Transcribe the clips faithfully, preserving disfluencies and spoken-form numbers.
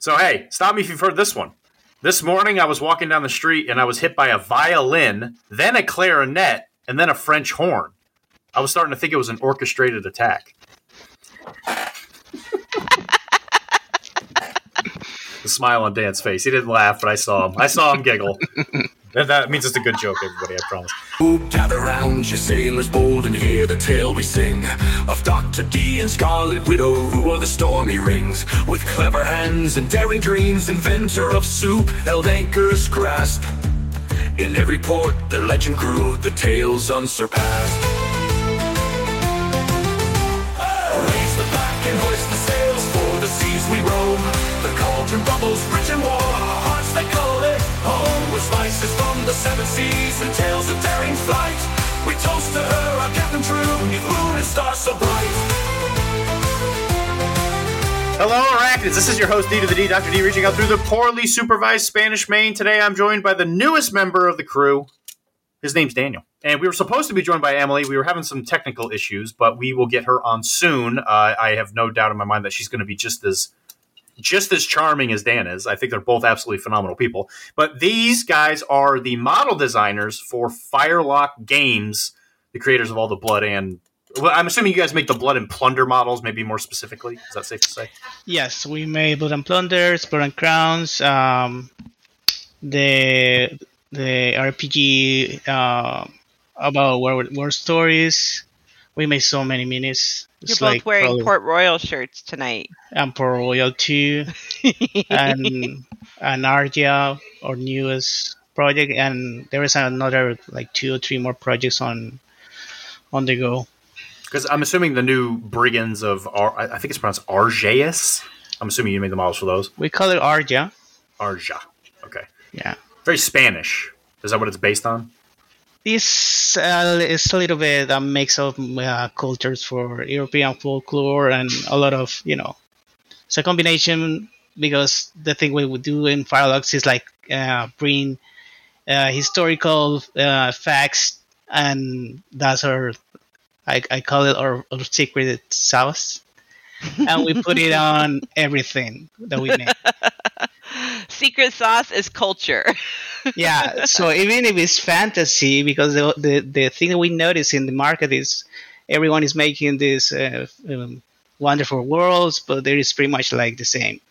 So, hey, stop me if you've heard this one. This morning, I was walking down the street and I was hit by a violin, then a clarinet, and then a French horn. I was starting to think it was an orchestrated attack. The smile on Dan's face. He didn't laugh, but I saw him. I saw him giggle. that, that means it's a good joke, everybody, I promise. Gather round, you sailors bold, and hear the tale we sing of Doctor D and Scarlet Widow, who are the stormy rings. With clever hands and daring dreams, inventor of soup held anchor's grasp. In every port, their legend grew, the tales unsurpassed. Raise the flag and hoist the sails, for the seas we roam. The cauldron bubbles, rich and warm, our hearts they call it home. With spices from the seven seas and tales of daring flight, we toast to her, our captain true, new moon and stars so bright. Hello, Arachnids. This is your host, D to the D, Doctor D, reaching out through the poorly supervised Spanish main. Today I'm joined by the newest member of the crew. His name's Daniel. And we were supposed to be joined by Emily. We were having some technical issues, but we will get her on soon. Uh, I have no doubt in my mind that she's going to be just as just as charming as Dan is. I think they're both absolutely phenomenal people. But these guys are the model designers for Firelock Games, the creators of all the Blood and... Well, I'm assuming you guys make the Blood and Plunder models, maybe more specifically. Is that safe to say? Yes, we made Blood and Plunders, Blood and Crowns, um, the the R P G uh, about war, war stories. We made so many minis. You're both like wearing probably, Port Royal shirts tonight. And Port Royal too, and and Argia, our newest project, and there is another like two or three more projects on on the go. Because I'm assuming the new Brigands of Ar- I think it's pronounced Argeus. I'm assuming you made the models for those. We call it Argia. Arja. Okay. Yeah. Very Spanish. Is that what it's based on? This uh, is a little bit a mix of uh, cultures for European folklore and a lot of, you know, it's a combination because the thing we would do in Firelocks is like uh, bring uh, historical uh, facts, and that's our, I, I call it our, our secret sauce, and we put it on everything that we make. Secret sauce is culture. Yeah, so even if it's fantasy, because the, the the thing that we notice in the market is everyone is making these uh, um, wonderful worlds, but there is pretty much like the same.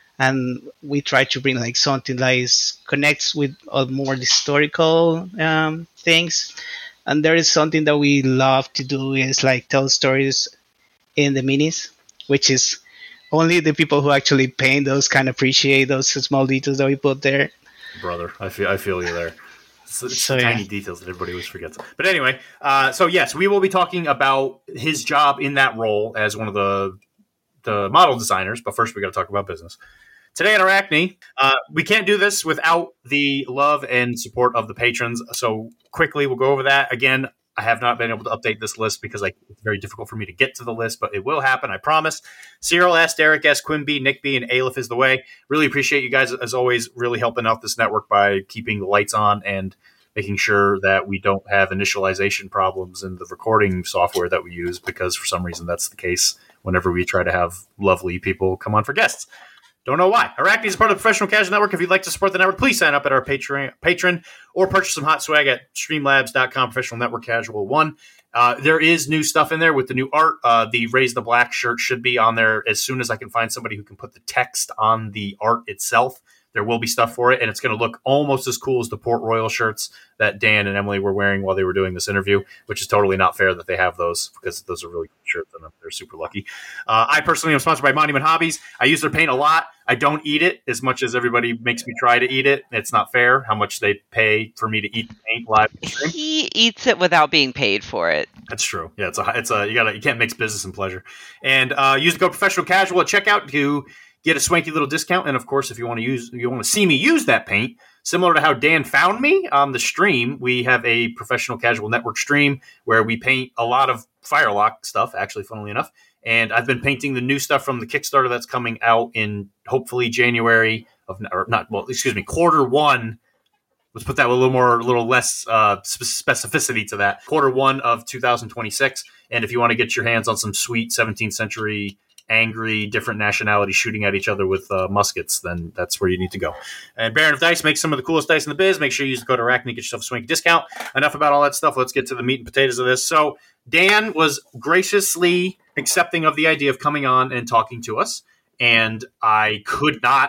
And we try to bring like something that is, connects with uh, more historical um, things. And there is something that we love to do is like tell stories in the minis, which is only the people who actually paint those can appreciate those small details that we put there. Brother, I feel I feel you there. It's, it's so, the yeah. tiny details that everybody always forgets. But anyway, uh, so yes, we will be talking about his job in that role as one of the the model designers. But first, we got to talk about business. Today at Arachne, uh, we can't do this without the love and support of the patrons. So quickly, we'll go over that again. I have not been able to update this list because like, it's very difficult for me to get to the list, but it will happen, I promise. Cyril S., Derek S., Quimby, Nick B., and Aleph is the way. Really appreciate you guys, as always, really helping out this network by keeping the lights on and making sure that we don't have initialization problems in the recording software that we use, because for some reason that's the case whenever we try to have lovely people come on for guests. Don't know why. Arachne is part of the Professional Casual Network. If you'd like to support the network, please sign up at our Patreon, patron or purchase some hot swag at streamlabs dot com, Professional Network Casual one. Uh, there is new stuff in there with the new art. Uh, the Raise the Black shirt should be on there as soon as I can find somebody who can put the text on the art itself. There will be stuff for it, and it's going to look almost as cool as the Port Royal shirts that Dan and Emily were wearing while they were doing this interview, which is totally not fair that they have those, because those are really good shirts, and they're super lucky. Uh, I personally am sponsored by Monument Hobbies. I use their paint a lot. I don't eat it as much as everybody makes me try to eat it. It's not fair how much they pay for me to eat the paint live. He eats it without being paid for it. That's true. Yeah, it's a it's a you gotta you can't mix business and pleasure. And uh, use the code Professional Casual at checkout to get a swanky little discount. And of course, if you want to use, you want to see me use that paint, similar to how Dan found me on the stream, we have a Professional Casual Network stream where we paint a lot of Firelock stuff, actually, funnily enough. And I've been painting the new stuff from the Kickstarter that's coming out in hopefully January of, or not, well, excuse me, quarter one. Let's put that with a little more, a little less uh, specificity to that. Quarter one of two thousand twenty-six. And if you want to get your hands on some sweet seventeenth century angry, different nationalities shooting at each other with uh, muskets, then that's where you need to go. And Baron of Dice makes some of the coolest dice in the biz. Make sure you use the code Arachne, get yourself a swanky discount. Enough about all that stuff. Let's get to the meat and potatoes of this. So Dan was graciously accepting of the idea of coming on and talking to us, and I could not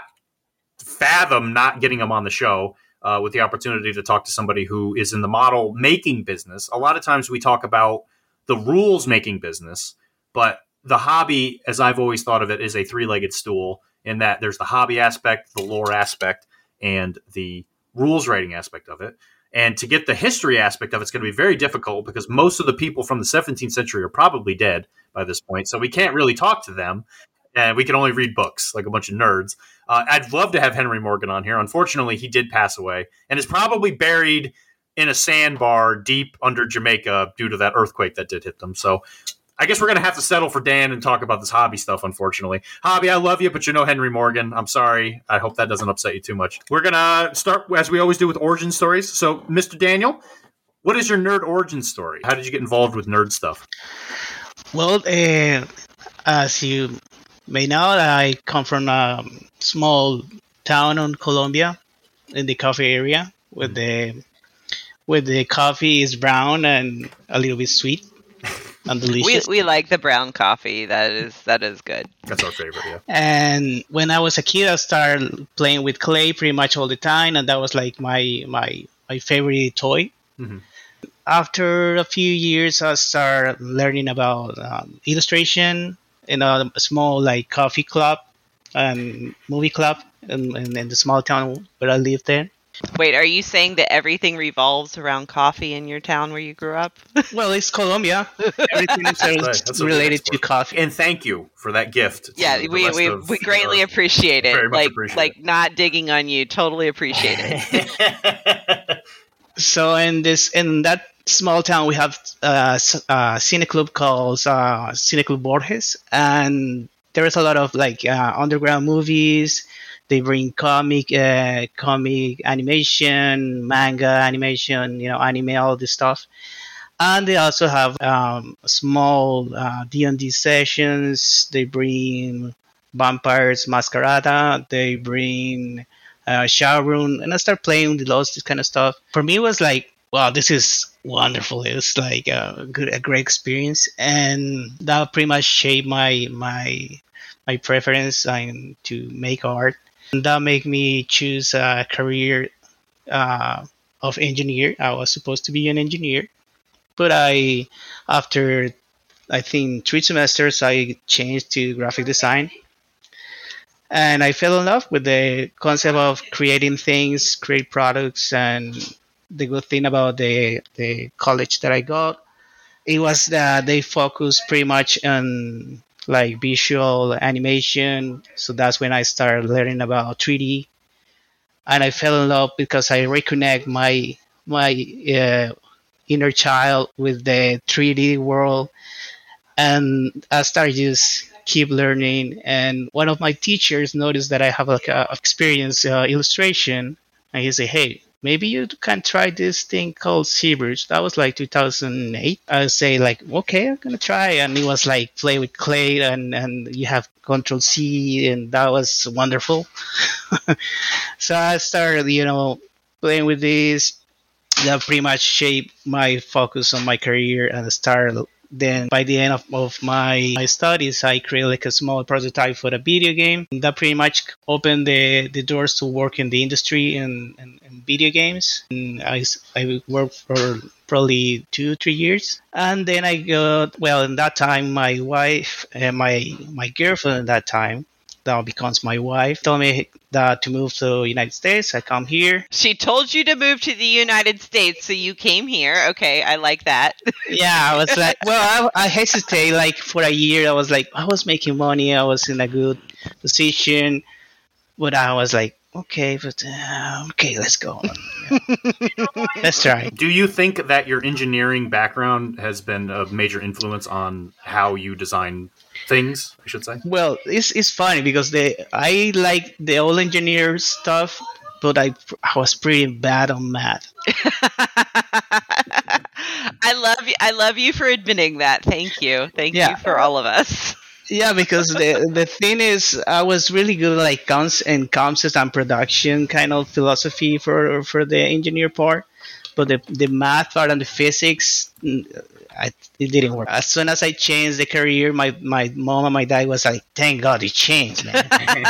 fathom not getting him on the show. Uh, with the opportunity to talk to somebody who is in the model making business. A lot of times we talk about the rules making business, but the hobby, as I've always thought of it, is a three-legged stool in that there's the hobby aspect, the lore aspect, and the rules writing aspect of it. And to get the history aspect of it's going to be very difficult because most of the people from the seventeenth century are probably dead by this point, so we can't really talk to them. And we can only read books like a bunch of nerds. Uh, I'd love to have Henry Morgan on here. Unfortunately, he did pass away and is probably buried in a sandbar deep under Jamaica due to that earthquake that did hit them. So I guess we're going to have to settle for Dan and talk about this hobby stuff, unfortunately. Hobby, I love you, but you know Henry Morgan. I'm sorry. I hope that doesn't upset you too much. We're going to start, as we always do, with origin stories. So, Mister Daniel, what is your nerd origin story? How did you get involved with nerd stuff? Well, uh, as you may know, I come from a small town in Colombia, in the coffee area, where the where the coffee is brown and a little bit sweet and delicious. We we like the brown coffee. That is that is good. That's our favorite, yeah. And when I was a kid, I started playing with clay pretty much all the time, and that was like my my my favorite toy. Mm-hmm. After a few years, I started learning about um, illustration in a small like coffee club and movie club in, in, in the small town where I lived there. Wait, are you saying that everything revolves around coffee in your town where you grew up? Well, it's Colombia. Everything is right. related to coffee. And thank you for that gift. Yeah, we we, we greatly appreciate it. Like appreciate like it. Not digging on you. Totally appreciate it. So in this in that small town, we have a, a cine club called uh, Cine Club Borges, and there is a lot of like uh, underground movies. They bring comic, uh, comic animation, manga animation, you know, anime, all this stuff. And they also have um, small uh, D and D sessions. They bring Vampires Masquerada. They bring uh, Shadowrun, and I start playing with those this kind of stuff. For me, it was like, wow, this is wonderful. It's like a good, a great experience, and that pretty much shaped my my my preference um, to make art. And that made me choose a career uh, of engineer. I was supposed to be an engineer, but I, after I think three semesters, I changed to graphic design. And I fell in love with the concept of creating things, create products, and the good thing about the the college that I got, it was that they focused pretty much on like visual animation. So that's when I started learning about three D, and I fell in love because I reconnect my my uh, inner child with the three D world, and I started just keep learning. And one of my teachers noticed that I have like a experience uh, illustration, and he said, "Hey, maybe you can try this thing called ZBrush." That was like two thousand eight. I say like, okay, I'm gonna try. And it was like play with clay, and and you have Control C, and that was wonderful. So I started, you know, playing with this. That pretty much shaped my focus on my career, and I started. Then by the end of, of my, my studies, I created like a small prototype for a video game. And that pretty much opened the, the doors to work in the industry and, and, and video games. And I, I worked for probably two, three years. And then I got, well, in that time, my wife, uh, my my girlfriend at that time, now becomes my wife, told me that to move to the United States. I come here. She told you to move to the United States, so you came here. Okay, I like that. Yeah, I was like, well, I, I hesitate like for a year. I was like, I was making money. I was in a good position. But I was like, okay, but uh, okay, let's go. Let's try. Do you think that your engineering background has been a major influence on how you design things, I should say? Well, it's it's funny because the I like the old engineer stuff, but I I was pretty bad on math. I love you. I love you for admitting that. Thank you. Thank yeah. you for all of us. Yeah, because the the thing is, I was really good at like cons and concept and production kind of philosophy for for the engineer part, but the the math part and the physics, mm, I, it didn't work. As soon as I changed the career, my my mom and my dad was like, "Thank God it changed, man."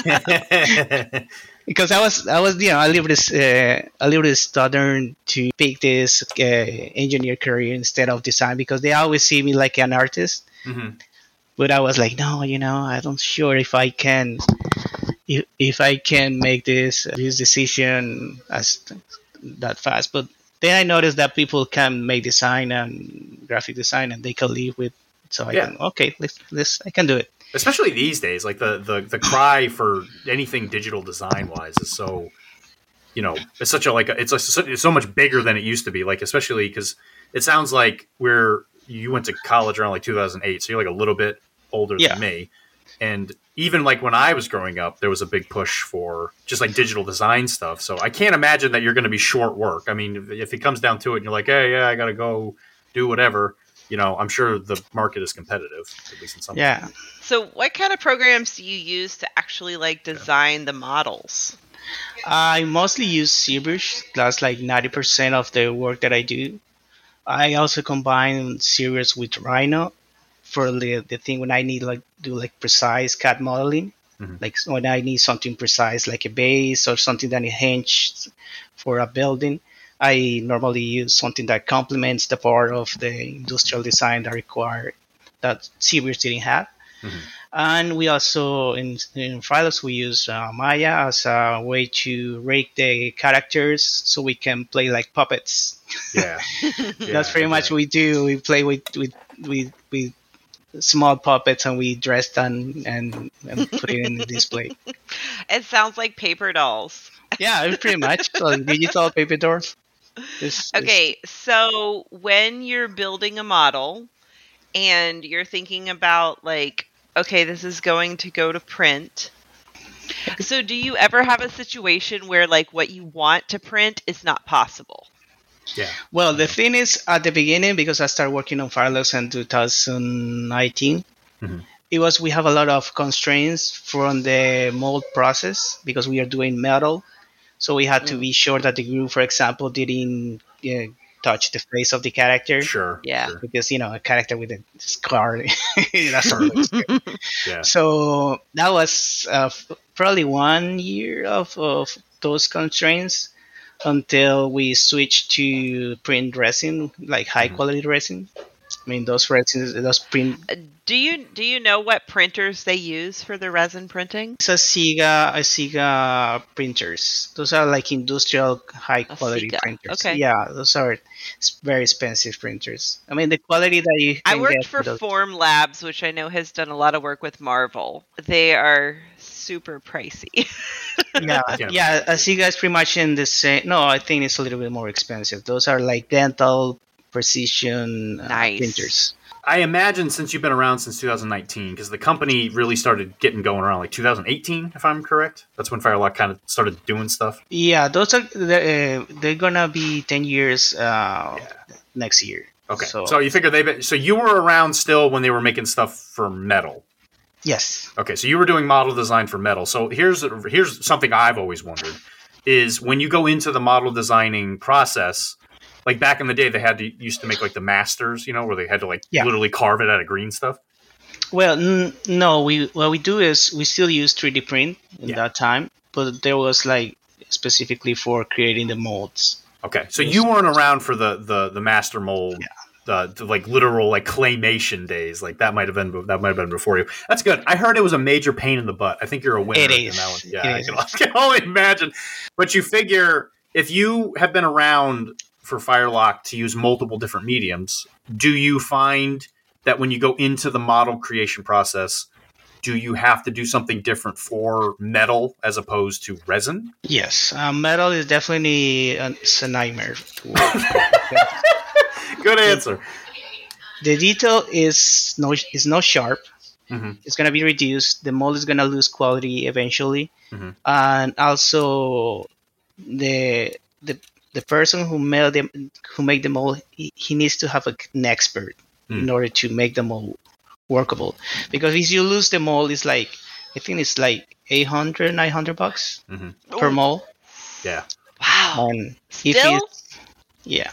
Because I was I was you know a little bit uh, a little bit stubborn to pick this uh, engineer career instead of design because they always see me like an artist. Mm-hmm. But I was like, no, you know, I don't sure if I can, if, if I can make this this decision as that fast. But then I noticed that people can make design and graphic design, and they can live with. So I Yeah. can okay, let's, let's I can do it. Especially these days, like the, the, the cry for anything digital design wise is so, you know, it's such a like a, it's, a, it's so much bigger than it used to be. Like especially because it sounds like we're you went to college around like two thousand eight, so you're like a little bit older Yeah. than me. And even like when I was growing up, there was a big push for just like digital design stuff. So I can't imagine that you're going to be short work. I mean, if, if it comes down to it, and you're like, hey, yeah, I got to go do whatever. You know, I'm sure the market is competitive, at least in some. Yeah. So, what kind of programs do you use to actually like design the models? I mostly use ZBrush. That's like ninety percent of the work that I do. I also combine Cirrus with Rhino for the, the thing when I need like do like precise C A D modeling. Mm-hmm. Like when I need something precise, like a base or something that is hinged for a building, I normally use something that complements the part of the industrial design that required that ZBrush didn't have. Mm-hmm. And we also in in Firefox we use uh, Maya as a way to rake the characters so we can play like puppets. Yeah, That's pretty much what we do. We play with with with, with small puppets and we dress them and, and put it in the display. It sounds like paper dolls. Yeah, pretty much. So digital paper dolls. It's, Okay, so when you're building a model and you're thinking about like, okay, this is going to go to print. So do you ever have a situation where like what you want to print is not possible? Yeah. Well, the thing is, at the beginning, because I started working on Firefox in two thousand nineteen, Mm-hmm. it was we have a lot of constraints from the mold process because we are doing metal. So we had to be sure that the glue, for example, didn't uh, touch the face of the character. Sure. Yeah. Sure. Because, you know, a character with a scar, that's sort of Yeah. So that was uh, f- probably one year of, of those constraints until we switched to print resin, like high quality resin. I mean, those resins, those print. Uh, Do you do you know what printers they use for the resin printing? It's a Sega, a Sega printers. Those are like industrial high quality Sega, printers. okay. Yeah, those are s- very expensive printers. I mean, the quality that you. I can worked get for with those- Form Labs, which I know has done a lot of work with Marvel. They are super pricey. Yeah, can't yeah. A Sega is pretty much in the same. No, I think it's a little bit more expensive. Those are like dental precision uh, Nice. printers. I imagine since you've been around since two thousand nineteen, because the company really started getting going around like two thousand eighteen, if I'm correct. That's when Firelock kind of started doing stuff. Yeah, those are they're, uh, they're gonna be ten years uh, next year. Okay, so, So, you figure they been so you were around still when they were making stuff for metal. yes. Okay, so you were doing model design for metal. So here's here's something I've always wondered: is when you go into the model designing process. Like back in the day, they had to used to make like the masters, you know, where they had to like Yeah. literally carve it out of green stuff. Well, n- no, we what we do is we still use three D print in Yeah. that time, but there was like specifically for creating the molds. Okay, so you weren't around for the the, the master mold, the, the like literal like claymation days. Like that might have been that might have been before you. That's good. I heard it was a major pain in the butt. I think you're a winner It in is. that one. Yeah, It I is. can, I can only imagine. But you figure if you have been around for Firelock to use multiple different mediums, do you find that when you go into the model creation process, do you have to do something different for metal as opposed to resin? Yes, uh, metal is definitely a, it's a nightmare. to work. Good answer. The detail is no is not sharp. Mhm. It's gonna be reduced. The mold is gonna lose quality eventually, Mhm. and also the the the person who made the who make the mold he, he needs to have a, an expert Mm. in order to make the mold workable. Because if you lose the mold, it's like I think it's like eight hundred, nine hundred bucks Mm-hmm. per mold. Yeah. Wow. And if Still? it's, yeah,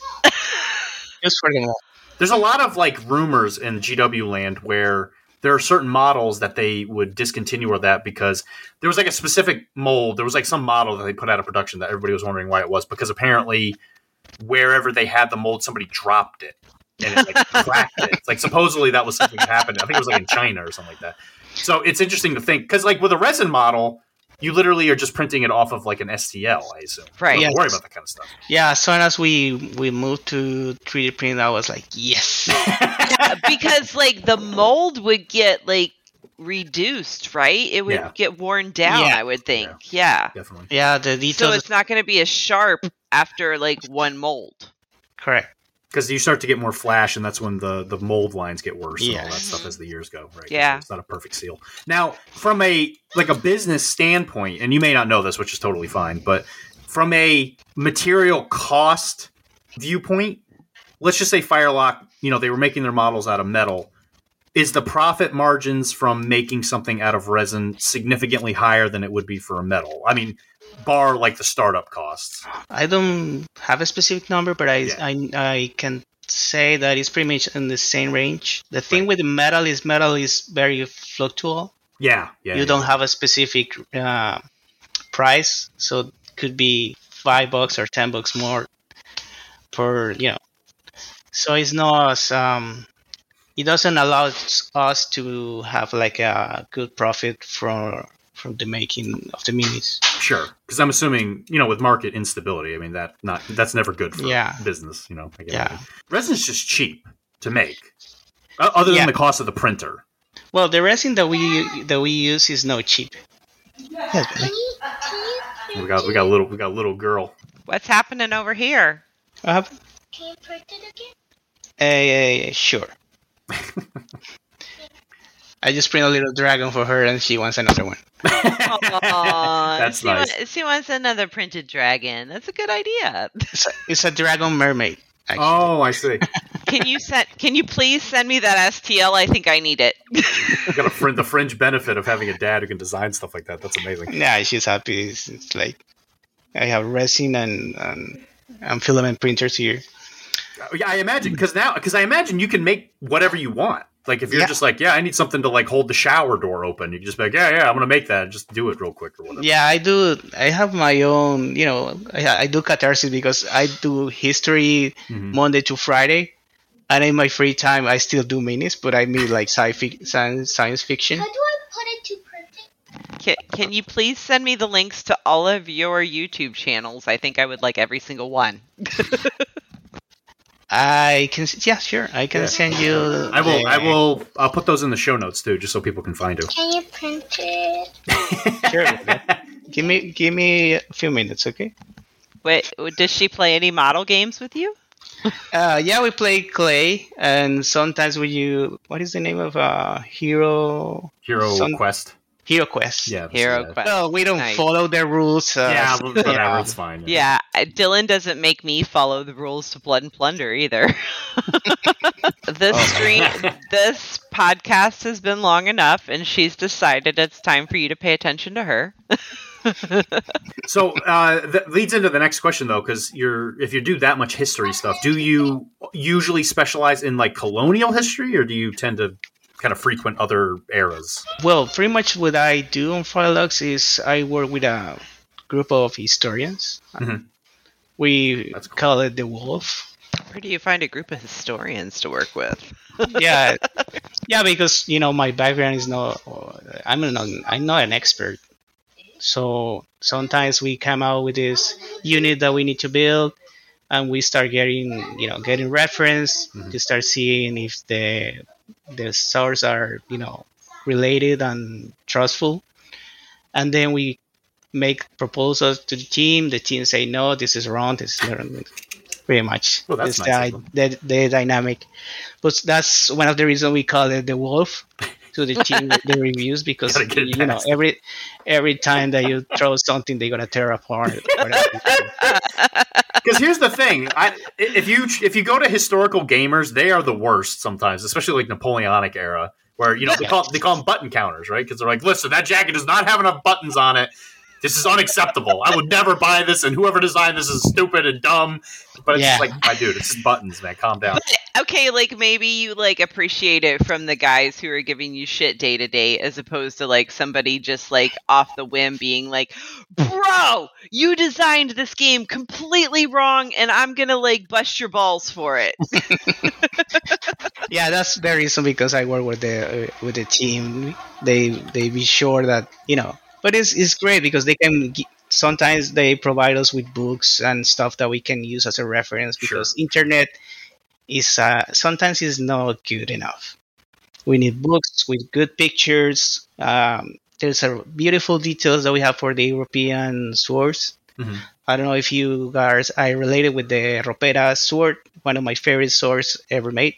just for the mold. There's a lot of like rumors in G W land where there are certain models that they would discontinue or that because there was like a specific mold. There was like some model that they put out of production that everybody was wondering why it was because apparently wherever they had the mold, somebody dropped it and it like cracked it. It's like supposedly that was something that happened. I think it was like in China or something like that. So it's interesting to think because like with a resin model, you literally are just printing it off of like an S T L, I assume. Right. You don't Yes. worry about that kind of stuff. Yeah, as soon as we we moved to three D print, I was like, yes. Yeah, because like the mold would get like reduced, right? It would Yeah. get worn down, Yeah. I would think. Yeah. Definitely. Yeah, the So details. it's not going to be as sharp after like one mold. Correct. Because you start to get more flash, and that's when the, the mold lines get worse and all Yeah. that stuff as the years go. Right? 'Cause Yeah. it's not a perfect seal. Now, from a like a business standpoint, and you may not know this, which is totally fine, but from a material cost viewpoint, let's just say Firelock, you know, they were making their models out of metal. Is the profit margins from making something out of resin significantly higher than it would be for a metal? I mean, bar like the startup costs. I don't have a specific number, but I Yeah. I, I can say that it's pretty much in the same range. The thing with the metal is metal is very fluctual. Yeah, yeah. you yeah. don't have a specific uh, price, so it could be five bucks or ten bucks more per, you know. So it's not as, um, it doesn't allow us to have like a good profit from from the making of the minis. Sure, because I'm assuming, you know, with market instability, I mean that not that's never good for Yeah. business. You know, I get Yeah. it. Resin's just cheap to make, O- other than Yeah. the cost of the printer. Well, the resin that we that we use is not cheap. Yes, baby. We got we got a little we got a little girl. What's happening over here? What happened? Can you print it again? Uh, sure. I just print a little dragon for her, and she wants another one. Aw, That's she, nice. wa- she wants another printed dragon. That's a good idea. It's a, it's a dragon mermaid. Actually. Oh, I see. Can you send? Can you please send me that S T L? I think I need it. You got a frin- the fringe benefit of having a dad who can design stuff like that. That's amazing. Yeah, she's happy. It's, it's like I have resin and, and and filament printers here. Yeah, I imagine because now because I imagine you can make whatever you want. Like if you're Yeah. just like, yeah, I need something to like hold the shower door open. You can just be like, yeah, yeah, I'm gonna make that. Just do it real quick or whatever. Yeah, I do. I have my own. You know, I, I do catharsis because I do history Mhm. Monday to Friday, and in my free time I still do minis, but I mean like sci-fi, science science fiction. How do I put it to print it? Can, can you please send me the links to all of your YouTube channels? I think I would like every single one. I can. Yeah, sure. I can Yeah. send you. I will. the- I will. I'll put those in the show notes too, just so people can find you. Can you print it? Sure. Give me give me a few minutes, okay? Wait, does she play any model games with you? Uh, yeah, we play Clay, and sometimes we use what is the name of uh Hero Hero Some- Quest. Hero Quest. Yeah. that's- Hero yeah. Quest. No, we don't Nice. follow the rules. Uh, Yeah, so- whatever. yeah. It's fine. Yeah, I- Dylan doesn't make me follow the rules to Blood and Plunder either. This Oh. stream, this podcast has been long enough, and she's decided it's time for you to pay attention to her. So uh, that leads into the next question, though, because you're if you do that much history stuff, do you usually specialize in like colonial history, or do you tend to kind of frequent other eras? Well, pretty much what I do on Firelux is I work with a group of historians. Mhm. We That's cool. call it the Wolf. Where do you find a group of historians to work with? Yeah, yeah, because you know my background is not. I'm not. I'm not an expert. So sometimes we come out with this unit that we need to build, and we start getting, you know, getting reference Mhm. to start seeing if the the source are, you know, related and trustful, and then we make proposals to the team. The team say no, this is wrong. This is wrong. Pretty much. Well, that's It's nice the, of the, the dynamic. But that's one of the reasons we call it the wolf. to the team the reviews because Gotta get it you know past. every every time that you throw something, they're gonna tear apart. Because here's the thing: I, if you if you go to historical gamers, they are the worst sometimes, especially like Napoleonic era, where you know they call they call them button counters, right? Because they're like, listen, that jacket does not have enough buttons on it. This is unacceptable. I would never buy this, and whoever designed this is stupid and dumb. But it's Yeah. just like, my dude, it's just buttons, man. Calm down. But, okay, like maybe you like appreciate it from the guys who are giving you shit day to day, as opposed to like somebody just like off the whim being like, "Bro, you designed this game completely wrong, and I'm gonna like bust your balls for it." Yeah, that's the reason because I work with the uh, with the team. They they be sure that you know, but it's it's great because they can. G- sometimes they provide us with books and stuff that we can use as a reference because internet is uh, sometimes is not good enough. We need books with good pictures. Um, there's a beautiful details that we have for the European swords. Mhm. I don't know if you guys are related with the Ropera sword, one of my favorite swords ever made.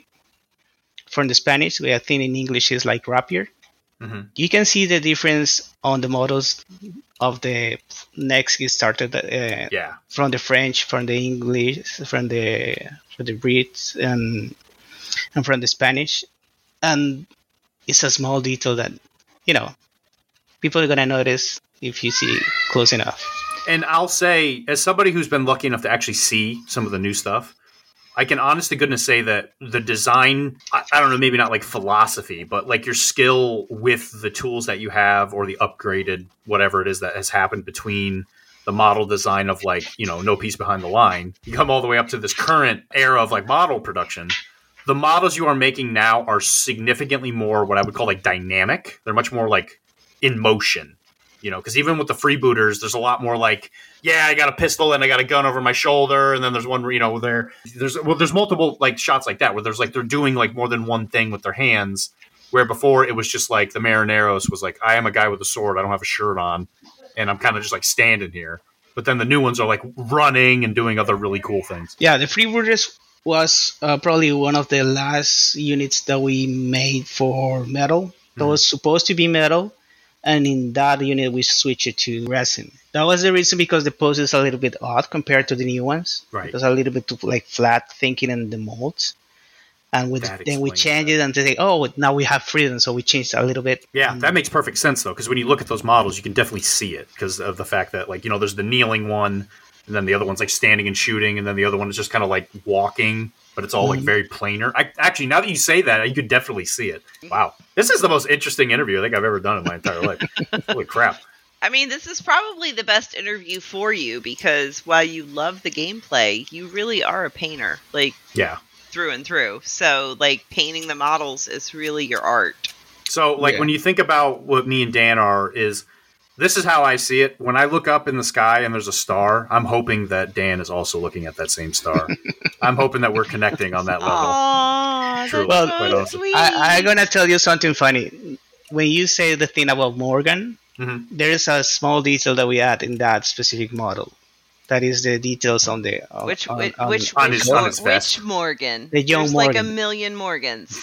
From the Spanish, I think in English is like rapier. Mhm. You can see the difference on the models of the next it started uh, Yeah. from the French, from the English, from the from the Brits, and and from the Spanish. And it's a small detail that you know people are gonna notice if you see close enough. And I'll say, as somebody who's been lucky enough to actually see some of the new stuff, I can honest to goodness say that the design, I, I don't know, maybe not like philosophy, but like your skill with the tools that you have or the upgraded whatever it is that has happened between the model design of like, you know, No Piece Behind the Line, you come all the way up to this current era of like model production. The models you are making now are significantly more what I would call like dynamic. They're much more like in motion. You know, because even with the freebooters, there's a lot more like, yeah, I got a pistol and I got a gun over my shoulder, and then there's one, you know, there, there's well, there's multiple like shots like that where there's like they're doing like more than one thing with their hands. Where before it was just like the Marineros was like, I am a guy with a sword, I don't have a shirt on, and I'm kind of just like standing here. But then the new ones are like running and doing other really cool things. Yeah, the freebooters was uh, probably one of the last units that we made for metal. That Mhm. was supposed to be metal. And in that unit, we switched it to resin. That was the reason because the pose is a little bit odd compared to the new ones. Right. It was a little bit too, like flat thinking in the molds. And with, That then we explains changed that. it and they say, oh, now we have freedom. So we changed it a little bit. Yeah, that makes perfect sense though, because when you look at those models, you can definitely see it because of the fact that like you know there's the kneeling one, and then the other one's like standing and shooting, and then the other one is just kind of like walking. But it's all like very planar. I actually, now that you say that, you could definitely see it. Wow, this is the most interesting interview I think I've ever done in my entire life. Holy crap! I mean, this is probably the best interview for you because while you love the gameplay, you really are a painter, like Yeah. through and through. So, like, painting the models is really your art. So, like, Yeah. when you think about what me and Dan are, is this is how I see it. When I look up in the sky and there's a star, I'm hoping that Dan is also looking at that same star. I'm hoping that we're connecting on that level. Aww, True. Well, that's quite so awesome. sweet. I, I'm going to tell you something funny. When you say the thing about Morgan, Mhm. there is a small detail that we add in that specific model. That is the details on the on, Which on, which on- which, on which, his- on Mor- his vest. which Morgan? The young There's like a Morgan. million Morgans.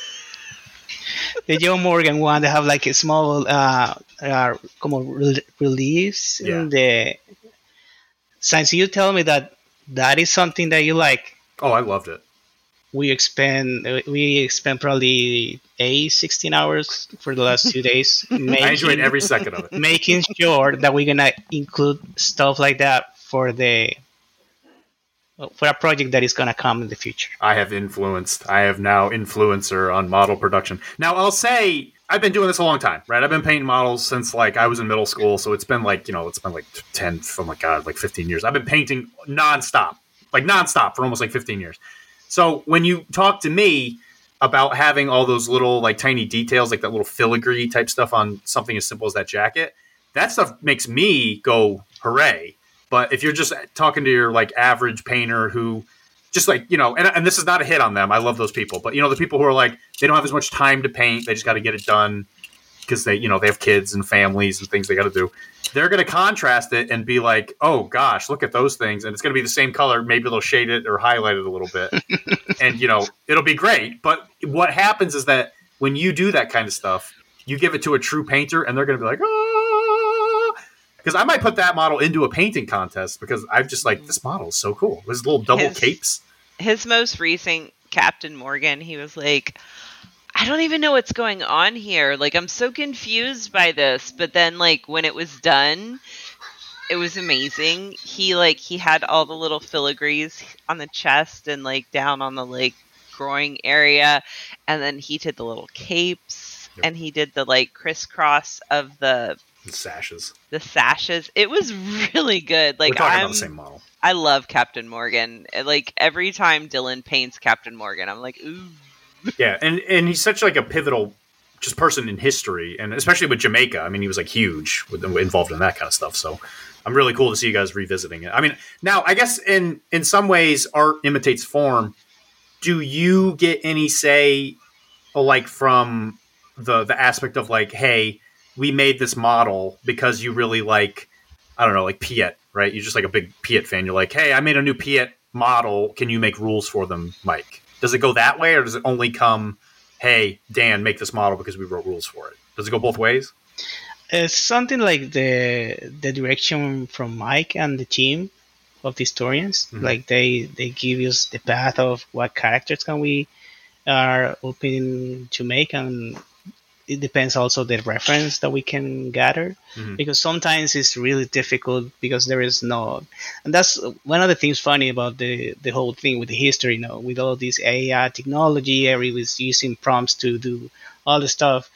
the Joe Morgan one. They have like a small uh, uh como rel- reliefs Yeah. in the. Since you tell me that that is something that you like, Oh, I loved it. we expend we spent probably eight, sixteen hours for the last two days making, I enjoyed every second of it. making sure that we're gonna include stuff like that for the for a project that is gonna come in the future. I have influenced. I have now influencer on model production. Now, I'll say I've been doing this a long time, right? I've been painting models since like I was in middle school, so it's been like you know, it's been like ten. Oh my god, like fifteen years. I've been painting nonstop, like nonstop for almost like fifteen years. So when you talk to me about having all those little like tiny details, like that little filigree type stuff on something as simple as that jacket, that stuff makes me go hooray. But if you're just talking to your like average painter who just like, you know, and, and this is not a hit on them. I love those people. But, you know, the people who are like, they don't have as much time to paint. They just got to get it done because they, you know, they have kids and families and things they got to do. They're going to contrast it and be like, oh, gosh, look at those things. And it's going to be the same color. Maybe they'll shade it or highlight it a little bit. And, you know, it'll be great. But what happens is that when you do that kind of stuff, you give it to a true painter, and they're going to be like, ah. Because I might put that model into a painting contest because I'm just like, this model is so cool. His little double His- capes. His most recent Captain Morgan, he was like, I don't even know what's going on here. Like, I'm so confused by this. But then, like, when it was done, it was amazing. He, like, he had all the little filigrees on the chest and, like, down on the, like, groin area. And then he did the little capes. Yep. And he did the, like, crisscross of the And sashes. the sashes. It was really good. Like, We're talking I'm, about the same model. I love Captain Morgan. Like, every time Dylan paints Captain Morgan, I'm like, ooh. Yeah, and, and he's such like a pivotal just person in history, and especially with Jamaica. I mean, he was like huge with involved in that kind of stuff. So I'm really cool to see you guys revisiting it. I mean, now I guess in in some ways art imitates form. Do you get any say, like from the the aspect of like, hey, we made this model because you really like, I don't know, like Piet, right? You're just like a big Piet fan. You're like, hey, I made a new Piet model. Can you make rules for them, Mike? Does it go that way, or does it only come, hey, Dan, make this model because we wrote rules for it? Does it go both ways? It's something like the the direction from Mike and the team of the historians. Mhm. Like they they give us the path of what characters can we are open to make, and it depends also the reference that we can gather. Mhm. Because sometimes it's really difficult because there is no, and that's one of the things funny about the the whole thing with the history. You know, with all this A I technology, everybody's using prompts to do all the stuff.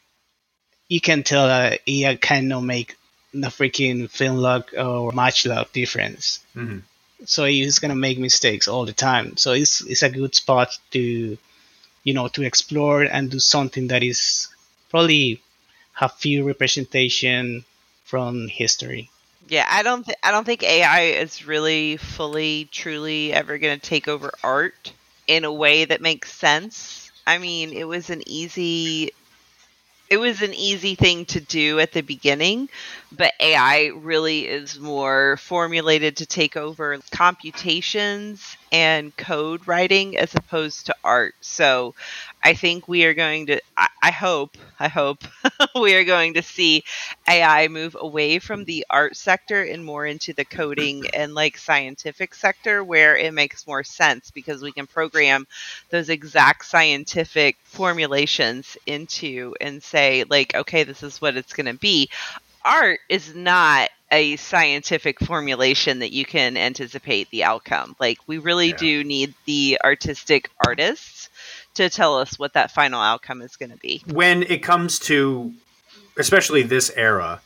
You can tell that A I cannot make the freaking film log or match log difference. Mhm. So he's gonna make mistakes all the time. So it's it's a good spot to, you know, to explore and do something that is probably have few representation from history. Yeah, I don't. Th- I don't think A I is really fully, truly ever going to take over art in a way that makes sense. I mean, it was an easy. It was an easy thing to do at the beginning, but A I really is more formulated to take over computations and code writing as opposed to art. So I think we are going to, I, I hope, I hope we are going to see A I move away from the art sector and more into the coding and like scientific sector where it makes more sense because we can program those exact scientific formulations into and say like, okay, this is what it's going to be. Art is not a scientific formulation that you can anticipate the outcome. Like we really Yeah. do need the artistic artists to tell us what that final outcome is going to be. When it comes to, especially this era,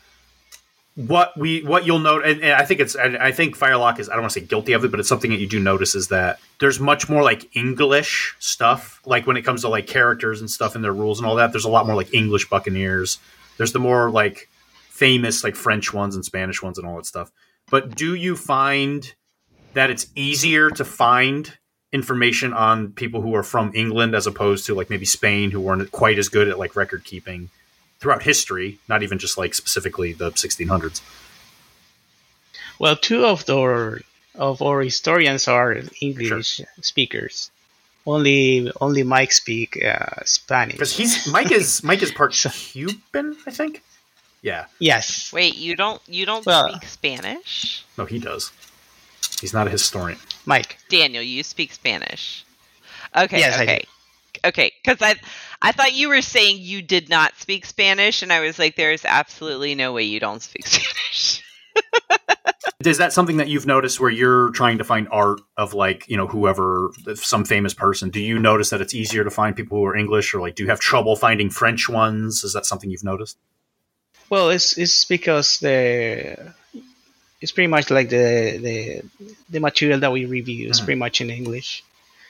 what we what you'll note, and, and I think it's, and I think Firelock is, I don't want to say guilty of it, but it's something that you do notice is that there's much more like English stuff. Like when it comes to like characters and stuff and their rules and all that, there's a lot more like English Buccaneers. There's the more like famous like French ones and Spanish ones and all that stuff. But do you find that it's easier to find information on people who are from England as opposed to like maybe Spain, who weren't quite as good at like record keeping throughout history, not even just like specifically the sixteen hundreds? Well, two of our of our historians are English speakers. Only only Mike speak uh, Spanish. Because he's Mike is Mike is part Cuban, I think. Yeah, Yes. Wait, you don't you don't Well- speak Spanish? no, he does. He's not a historian. Mike. Daniel, you speak Spanish. Okay, Yes, I okay. Okay, because I I thought you were saying you did not speak Spanish, and I was like, there's absolutely no way you don't speak Spanish. Is that something that you've noticed where you're trying to find art of like, you know, whoever, some famous person? Do you notice that it's easier to find people who are English, or like, do you have trouble finding French ones? Is that something you've noticed? Well, it's it's because the it's pretty much like the the the material that we review is Mhm. pretty much in English.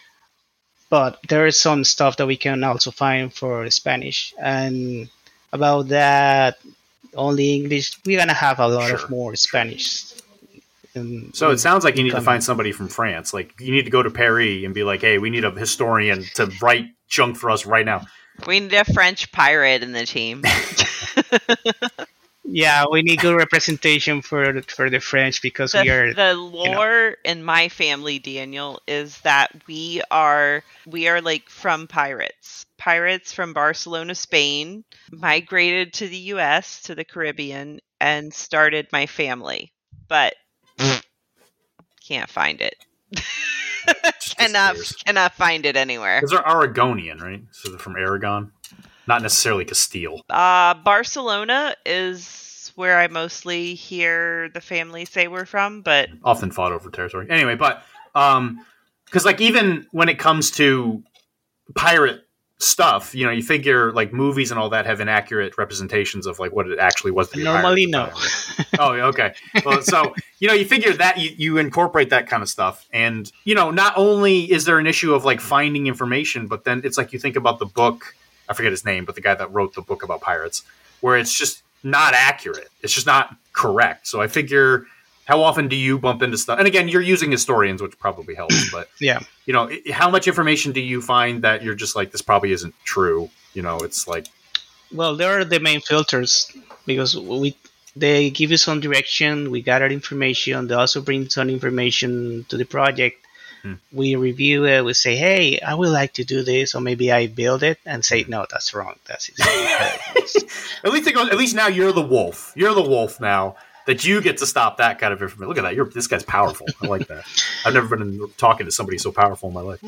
But there is some stuff that we can also find for Spanish, and about that, only English. We're gonna have a lot Sure. of more Spanish. in- So it sounds like you need to coming. find somebody from France. Like you need to go to Paris and be like, hey, we need a historian to write junk for us right now. We need a French pirate in the team. Yeah, we need good representation for for the French because The, we are. the lore in my family, Daniel, is that we are we are like from pirates. Pirates from Barcelona, Spain, migrated to the U S, to the Caribbean, and started my family. But can't find it. Just cannot disappears. cannot find it anywhere. Because they're Aragonian, right? So they're from Aragon, not necessarily Castile. Uh, Barcelona is where I mostly hear the family say we're from, but Often fought over territory. Anyway, but um, because like even when it comes to pirate stuff, you know, you figure like movies and all that have inaccurate representations of like what it actually was. To be a pirate Normally, at the no. time. Oh, okay. Well, so you know, you figure that you, you incorporate that kind of stuff, and you know, not only is there an issue of like finding information, but then it's like you think about the book. I forget his name, but the guy that wrote the book about pirates, where it's just not accurate. It's just not correct. So I figure, how often do you bump into stuff? And again, you're using historians, which probably helps, but Yeah. you know, i- how much information do you find that you're just like, this probably isn't true? You know, it's like, Well, there are the main filters because we they give you some direction. We gather information. They also bring some information to the project. Hmm. We review it. We say, "Hey, I would like to do this," or maybe I build it and say, "No, that's wrong. That's it." at least it goes, at least now you're the wolf. You're the wolf now that you get to stop that kind of information. Look at that. You're, this guy's powerful. I like that. I've never been in, talking to somebody so powerful in my life.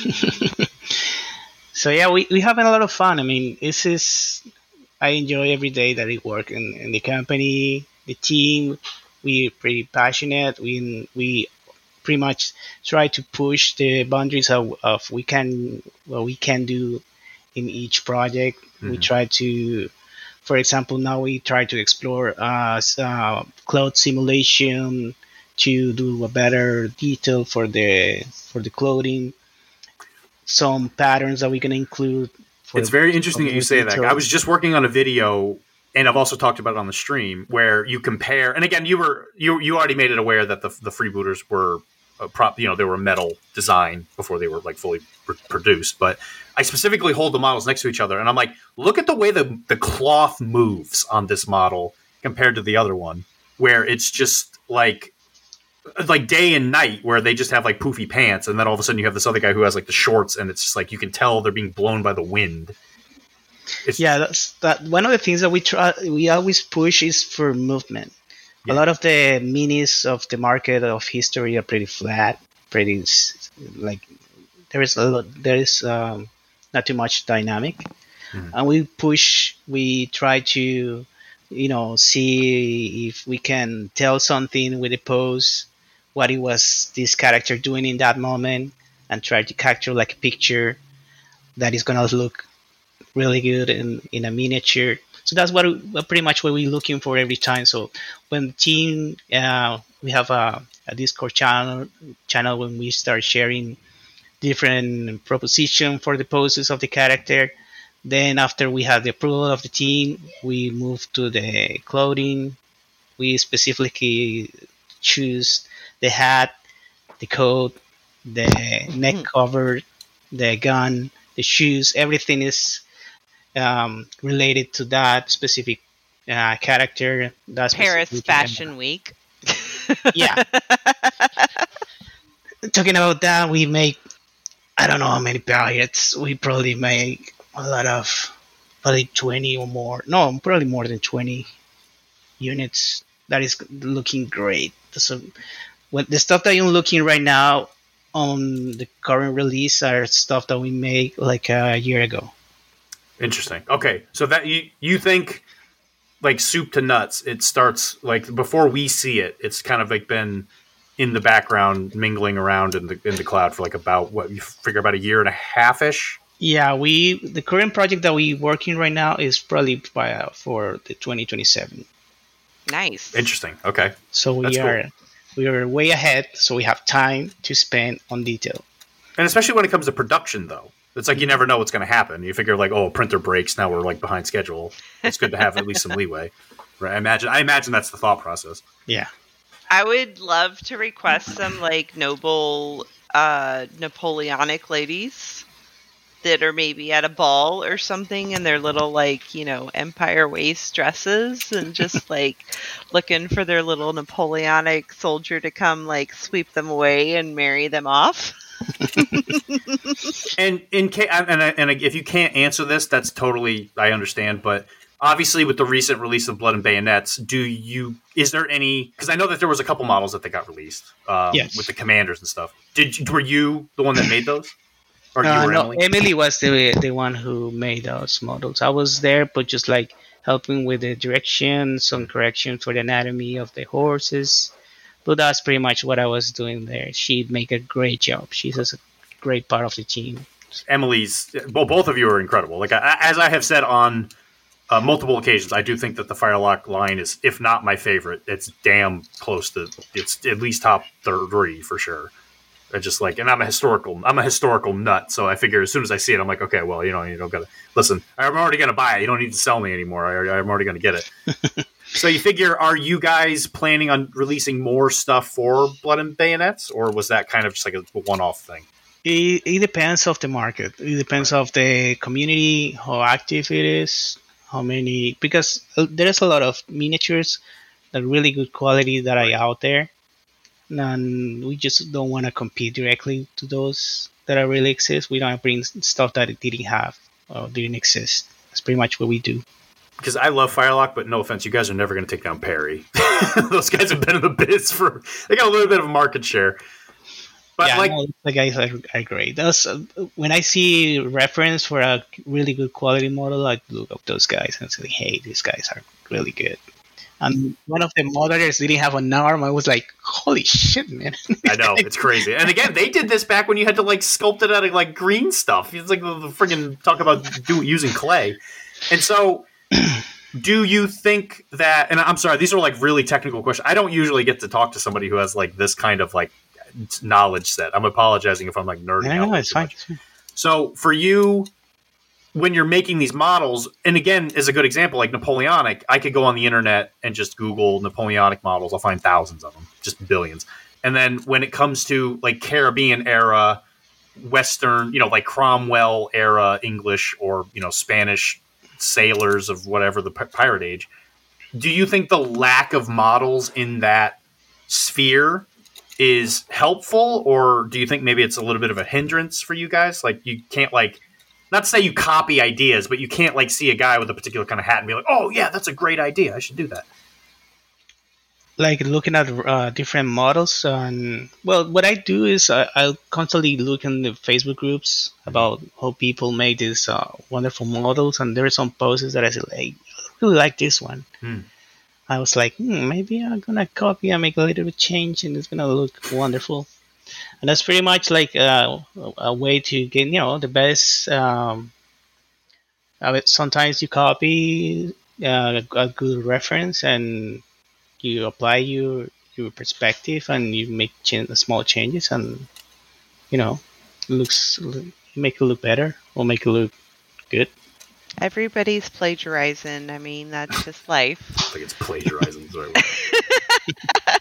So yeah, we we having a lot of fun. I mean, this is I enjoy every day that I work in, in the company, the team. We're pretty passionate. We we pretty much try to push the boundaries of, of we can what we can do in each project. We Mhm. try to, for example, now we try to explore uh, s- uh, cloud simulation to do a better detail for the for the clothing. Some patterns that we can include. For It's very interesting that you say that. detail. I was just working on a video, and I've also talked about it on the stream, where you compare. And again, you were you you already made it aware that the the freebooters were a prop. You know, they were a metal design before they were like fully pr- produced. But I specifically hold the models next to each other, and I'm like, look at the way the the cloth moves on this model compared to the other one, where it's just like. Like day and night, where they just have like poofy pants, and then all of a sudden you have this other guy who has like the shorts, and it's just like you can tell they're being blown by the wind. It's, Yeah, that's that. One of the things that we try, we always push is for movement. Yeah. A lot of the minis of the market of history are pretty flat, pretty s- like there is a lot, there is um, not too much dynamic, Mhm. and we push. We try to, you know, see if we can tell something with a pose, what it was this character doing in that moment, and try to capture like a picture that is gonna look really good in, in a miniature. So that's what we, pretty much what we're looking for every time. So when the team, uh, we have a, a Discord channel, channel when we start sharing different proposition for the poses of the character. Then after we have the approval of the team, we move to the clothing. We specifically choose the hat, the coat, the neck cover, the gun, the shoes. Everything is um, related to that specific uh, character. That Paris specific- Fashion Week. Yeah. Talking about that, we make I don't know how many pirates. We probably make a lot of probably twenty or more. No, probably more than twenty units. That is looking great. So, what the stuff that you're looking right now on the current release are stuff that we made like a year ago. Interesting. Okay, so that you you think like soup to nuts, it starts like before we see it. It's kind of like been in the background, mingling around in the in the cloud for like about what you figure about a year and a half ish. Yeah, we the current project that we're working right now is probably by, uh, for the twenty twenty-seven. Nice. Interesting. Okay. So we That's cool. are we are way ahead. So we have time to spend on detail. And especially when it comes to production, though, it's like you never know what's going to happen. You figure like, oh, a printer breaks, now we're like behind schedule. It's good to have at least some leeway. Right? I imagine. I imagine that's the thought process. Yeah. I would love to request some like noble uh, Napoleonic ladies that are maybe at a ball or something in their little, like, you know, Empire waist dresses and just like looking for their little Napoleonic soldier to come like sweep them away and marry them off. And in case, and, and if you can't answer this, that's totally, I understand. But obviously, with the recent release of Blood and Bayonets, do you is there any? Because I know that there was a couple models that they got released um, Yes. with the commanders and stuff. Did you, were you the one that made those? Or you Uh, were no, Emily? Emily was the the one who made those models. I was there, but just like helping with the direction, some correction for the anatomy of the horses. But that's pretty much what I was doing there. She'd make a great job. She's a great part of the team. Emily's, well, both of you are incredible. Like I, as I have said on uh, multiple occasions, I do think that the Firelock line is, if not my favorite, it's damn close to, it's at least top three for sure. I just like, and I'm a historical, I'm a historical nut, so I figure as soon as I see it, I'm like, okay, well, you know, you don't gotta listen. I'm already gonna buy it. You don't need to sell me anymore. I, I'm already gonna get it. So you figure, are you guys planning on releasing more stuff for Blood and Bayonets, or was that kind of just like a one-off thing? It, it depends of the market. It depends of the community, how active it is, how many. Because there's a lot of miniatures that are really good quality that are out there, and we just don't want to compete directly to those that are really exist. We don't bring stuff that it didn't have or didn't exist. That's pretty much what we do. Because I love Firelock, but no offense, you guys are never going to take down Perry. Those guys have been in the biz for, they got a little bit of market share. But yeah, like, no, the guys are, are great. Those, uh, when I see reference for a really good quality model, I look up those guys and say, hey, these guys are really good. And one of the modelers didn't have an arm. I was like, holy shit, man. I know, it's crazy. And again, they did this back when you had to like sculpt it out of like green stuff. It's like the, the friggin' talk about do, using clay. And so, do you think that, and I'm sorry, these are like really technical questions. I don't usually get to talk to somebody who has like this kind of like knowledge set. I'm apologizing if I'm like nerding I out. know, it's too fine. much. So for you, when you're making these models, and again, is a good example, like Napoleonic, I could go on the internet and just Google Napoleonic models. I'll find thousands of them, just billions. And then when it comes to like Caribbean era, Western, you know, like Cromwell era English or, you know, Spanish sailors of whatever the pirate age, do you think the lack of models in that sphere is helpful, or do you think maybe it's a little bit of a hindrance for you guys? Like you can't like, not to say you copy ideas, but you can't like see a guy with a particular kind of hat and be like, oh yeah, that's a great idea, I should do that. Like looking at uh, different models, and well, what I do is I, I'll constantly look in the Facebook groups about how people make these uh, wonderful models, and there are some posts that I said, like, I really like this one. Hmm. I was like, hmm, maybe I'm gonna copy and make a little bit change, and it's gonna look wonderful. And that's pretty much like uh, a way to get, you know, the best. Um, I mean, sometimes you copy uh, a good reference and you apply your your perspective and you make ch- small changes, and you know, it looks you make it look better or make it look good. Everybody's plagiarizing. I mean, that's just life. I think it's plagiarizing. the right word.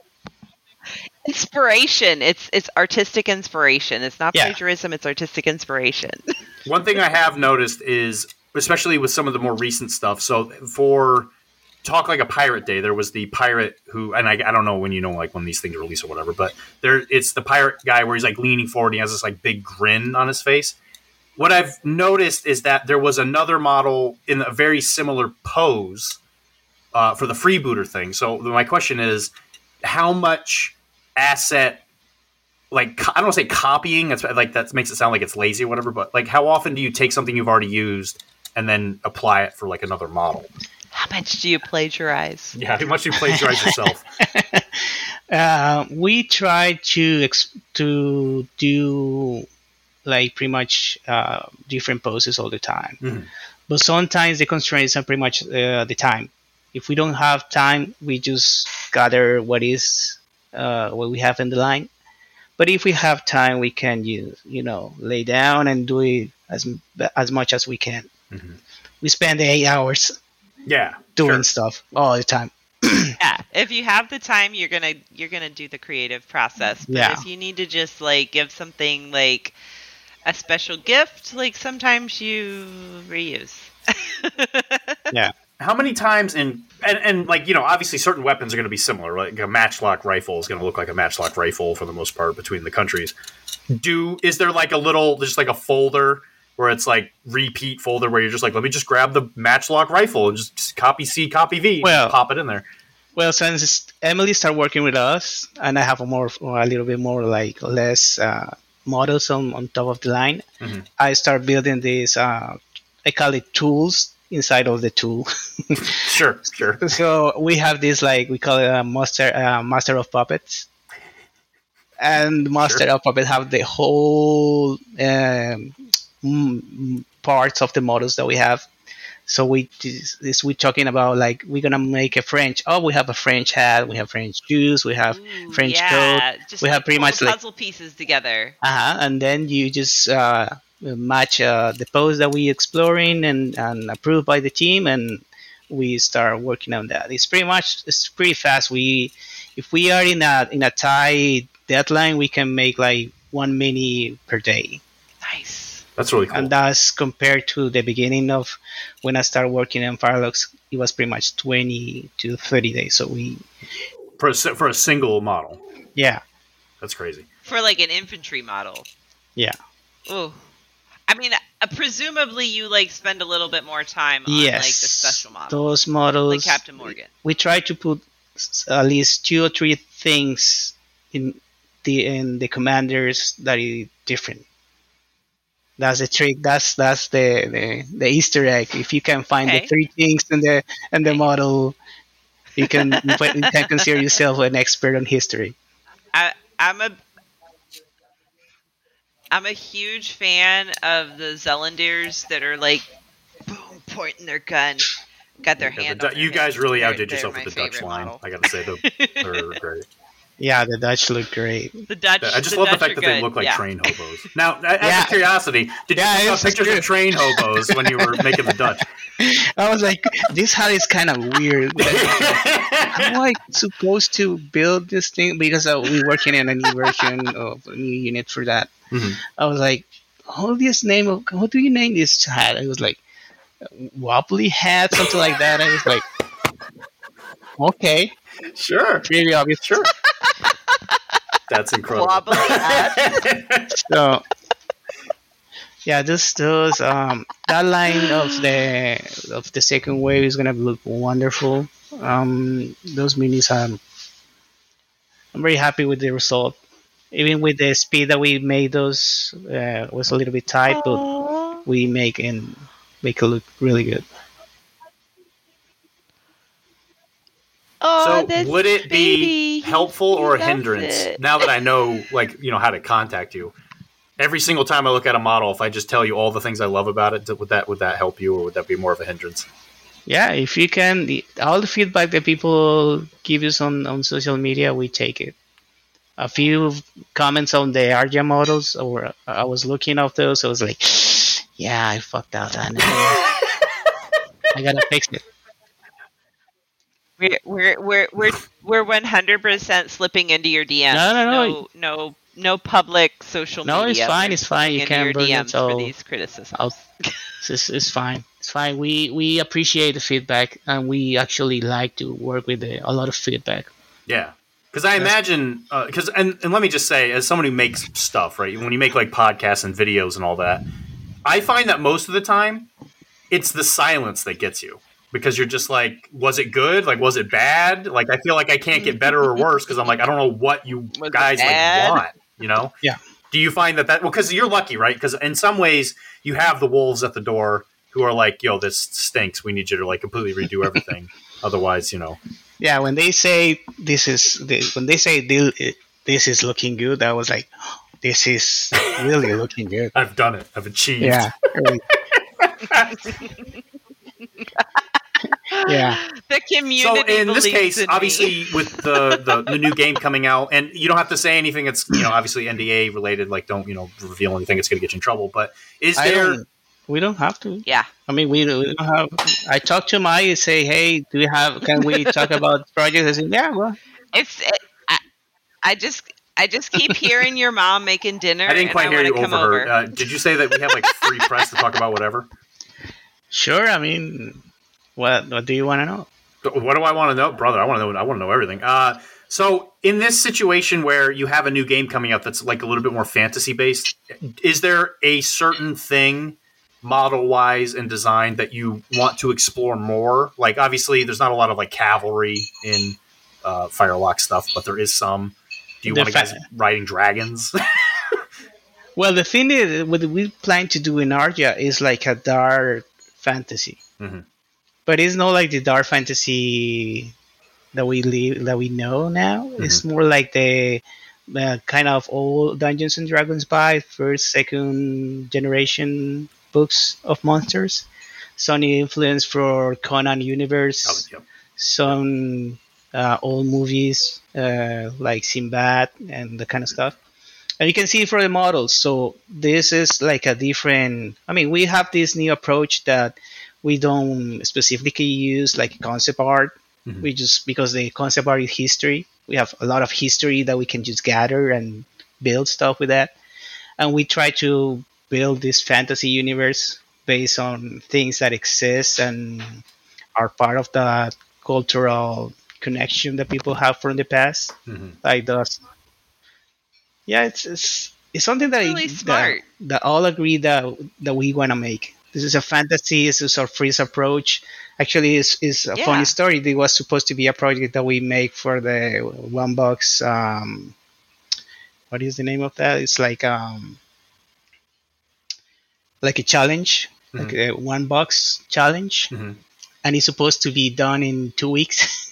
Inspiration. It's it's artistic inspiration. It's not Yeah. plagiarism. It's artistic inspiration. One thing I have noticed is, especially with some of the more recent stuff, so for Talk Like a Pirate Day, there was the pirate who, and I, I don't know when you know, like when these things release or whatever, but there it's the pirate guy where he's like leaning forward and he has this like big grin on his face. What I've noticed is that there was another model in a very similar pose uh, for the freebooter thing. So my question is, how much asset, like, I don't want to say copying, it's like that makes it sound like it's lazy or whatever, but like how often do you take something you've already used and then apply it for like another model? How much do you plagiarize? Yeah, how much do you plagiarize yourself? Uh, we try to ex- to do like pretty much uh, different poses all the time, Mm-hmm. but sometimes the constraints are pretty much uh, the time. If we don't have time, we just gather what is uh, what we have in the line. But if we have time, we can use you know lay down and do it as as much as we can. Mm-hmm. We spend eight hours Yeah, doing sure. stuff all the time. Yeah, if you have the time, you're gonna you're gonna do the creative process. But Yeah. if you need to just like give something like a special gift, like sometimes you reuse. Yeah. How many times in and, and like you know obviously certain weapons are going to be similar. Like a matchlock rifle is going to look like a matchlock rifle for the most part between the countries. Do is there like a little just like a folder where it's like repeat folder where you're just like let me just grab the matchlock rifle and just, just copy C copy V Well, and pop it in there. Well, since Emily started working with us, and I have a more a little bit more like less uh, models on, on top of the line, mm-hmm. I start building these. Uh, I call it tools inside of the tool. Sure, sure. So we have this like we call it a master uh, master of puppets, and master Sure. of puppets have the whole um, mm, parts of the models that we have. So we this, this we talking about like we're gonna make a French. Oh, we have a French hat. We have French shoes. We have Ooh, French yeah. coat. Just We have like pretty pull much the like puzzle pieces together. uh-huh, and then you just uh, match uh, the pose that we exploring and, and approved by the team, and we start working on that. It's pretty much it's pretty fast. We if we are in a in a tight deadline, we can make like one mini per day, Nice. That's really cool. and that's compared to the beginning of when I started working on Firelux. It was pretty much twenty to thirty days. So we for a, si- for a single model. yeah That's crazy. For like an infantry model. yeah Ooh. I mean, uh, presumably you like spend a little bit more time on yes like the special model, those models like Captain Morgan. we try to put s- at least two or three things in the in the commanders that is different. That's the trick. That's that's the, the, the Easter egg. If you can find Okay. the three things in the in the Okay. model, you can you can consider yourself an expert on history. I, I'm a I'm a huge fan of the Zealanders that are like boom pointing their gun, got their Yeah, hand. the on Du- their you guys hip. really They're- outdid they're yourself my with the Dutch favorite line. model. I got to say, they're, they're great. Yeah, the Dutch look great. The Dutch. I just the love the Dutch fact are that they good. look like yeah. train hobos. Now, out Yeah. of curiosity, did you Yeah, take out it's pictures true. of train hobos when you were making the Dutch? I was like, this hat is kind of weird. How am I supposed to build this thing? Because uh, we're working on a new version of a new unit for that. Mhm. I was like, how do you name of, how do you name this hat? I was like, wobbly hat, something like that. I was like, okay, Sure, pretty obvious. sure. That's incredible. Wobbly hat. So, yeah, this those um that line of the of the second wave is gonna look wonderful. Um, those minis, um, I'm very happy with the result. Even with the speed that we made those uh, was a little bit tight, but we make and make it look really good. Oh, So, this would it baby. be He- helpful he or a loves hindrance it. now that I know, like, you know, how to contact you? Every single time I look at a model, if I just tell you all the things I love about it, would that would that help you, or would that be more of a hindrance? Yeah, if you can, the, all the feedback that people give us on, on social media, we take it. A few comments on the R G M models, or I was looking at those, I was like, yeah, I fucked up. I know. I gotta fix it. We're we're we're we're we're one hundred percent slipping into your D Ms. No, no, no. no, no, no public social No, it's media. fine, We're it's fine. You slipping into can your bring D it Ms for all- these criticisms. I'll, it's, it's fine. It's fine. We we appreciate the feedback, and we actually like to work with the, a lot of feedback. Yeah, because I imagine, because and, and let me just say, as someone who makes stuff, right? When you make like podcasts and videos and all that, I find that most of the time, it's the silence that gets you. Because you're just like, was it good? Like, was it bad? Like, I feel like I can't get better or worse because I'm like, I don't know what you Was it guys like bad? want. You know? Yeah. Do you find that that well? Because you're lucky, right? Because in some ways, you have the wolves at the door who are like, "Yo, this stinks. We need you to like completely redo everything. Otherwise, you know." Yeah, when they say this is this, when they say thi- this is looking good, I was like, this is really looking good. I've done it. I've achieved. Yeah. Yeah. The community. So in this believes case, in me. obviously, with the, the the new game coming out, and you don't have to say anything that's you know obviously N D A related. Like, don't you know reveal anything that's going to get you in trouble. But is I there? don't, we don't have to. Yeah. I mean, we, we don't have. I talk to Mai and say, hey, do we have? Can we talk about projects? I say, yeah, well, It's it, I, I just I just keep hearing your mom making dinner. I didn't quite and hear I you wanna come over her. over. Uh, did you say that we have like free press to talk about whatever? Sure. I mean, what what do you want to know? What do I want to know, brother? I want to know. I want to know everything. Uh, so, in this situation where you have a new game coming out that's like a little bit more fantasy based, is there a certain thing, model wise and design, that you want to explore more? Like, obviously, there's not a lot of like cavalry in uh, Firewalk stuff, but there is some. Do you The want to guys fa- riding dragons? Well, the thing is, what we plan to do in Arja is like a dark fantasy, Mhm. but it's not like the dark fantasy that we live, that we know now. It's more like the uh, kind of old Dungeons and Dragons by first, second generation books of monsters. Some influence for Conan Oh, universe, yep. some uh, old movies uh, like Sinbad and the kind of stuff. And you can see it for the models. So this is like a different. I mean, we have this new approach that we don't specifically use like concept art. Mhm. We just because the concept art is history. We have a lot of history that we can just gather and build stuff with that. And we try to build this fantasy universe based on things that exist and are part of the cultural connection that people have from the past. Mhm. Like those. Yeah, it's it's, it's something that, Really that smart. that all agree that that we want to make. This is a fantasy. This is our freeze approach. Actually, it's, it's a Yeah. funny story. It was supposed to be a project that we make for the one box. Um, what is the name of that? It's like um, like a challenge, like a one box challenge, Mhm. and it's supposed to be done in two weeks.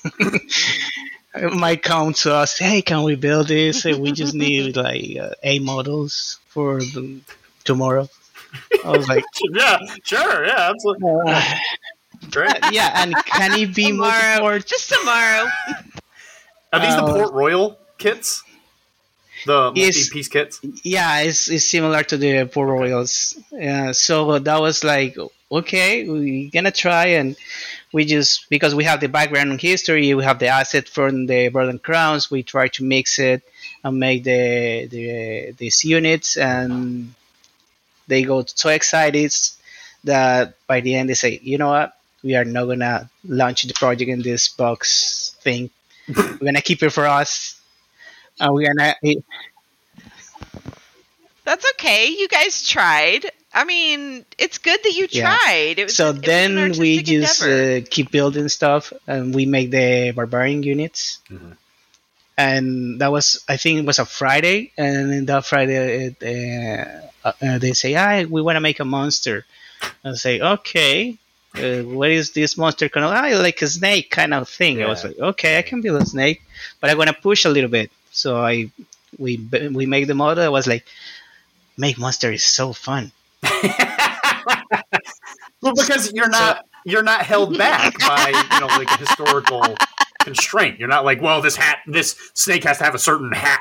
Might come to us, hey, can we build this? Uh, We just need like uh, eight models for the, tomorrow. I was like, Yeah, sure, yeah, absolutely. uh, Great. yeah, and can it be Tomorrow. multi-port? Just tomorrow. Are these the Uh, Port Royal kits? The Yes. multi-piece kits? Yeah, it's, it's similar to the Port Royals. Yeah, so that was like, okay, we're gonna try, and we just because we have the background in history, we have the asset from the Berlin Crowns. We try to mix it and make the, the these units, and they go so excited that by the end they say, you know what, we are not gonna launch the project in this box thing. We're gonna keep it for us, and we're gonna. That's okay. You guys tried. I mean, it's good that you Yeah. tried. It was, So it was an then we artistic just endeavor. uh, keep building stuff, and we make the barbarian units. Mhm. And that was, I think, it was a Friday, and in that Friday, it, uh, uh, they say, "Ah, we want to make a monster." I say, "Okay, uh, what is this monster kind of? Ah, like a snake kind of thing." I was Yeah. like, "Okay, I can build a snake, but I'm gonna push a little bit." So I, we we make the model. I was like, "Make monster is so fun." Well, because you're not you're not held back by you know like a historical constraint. You're not like, well, this hat, this snake has to have a certain hat.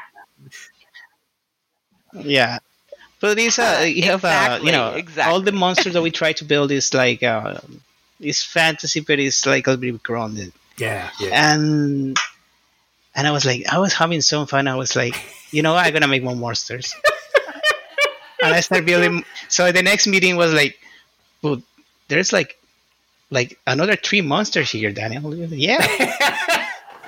Yeah, but it's uh, you have uh, you Exactly, know exactly. all the monsters that we try to build is like uh, it's fantasy, but it's like a little bit grounded. Yeah, yeah. And and I was like, I was having so fun. I was like, you know what, I'm gonna make more monsters. And I started building. So the next meeting was like, well, there's like like another three monsters here, Daniel. Yeah,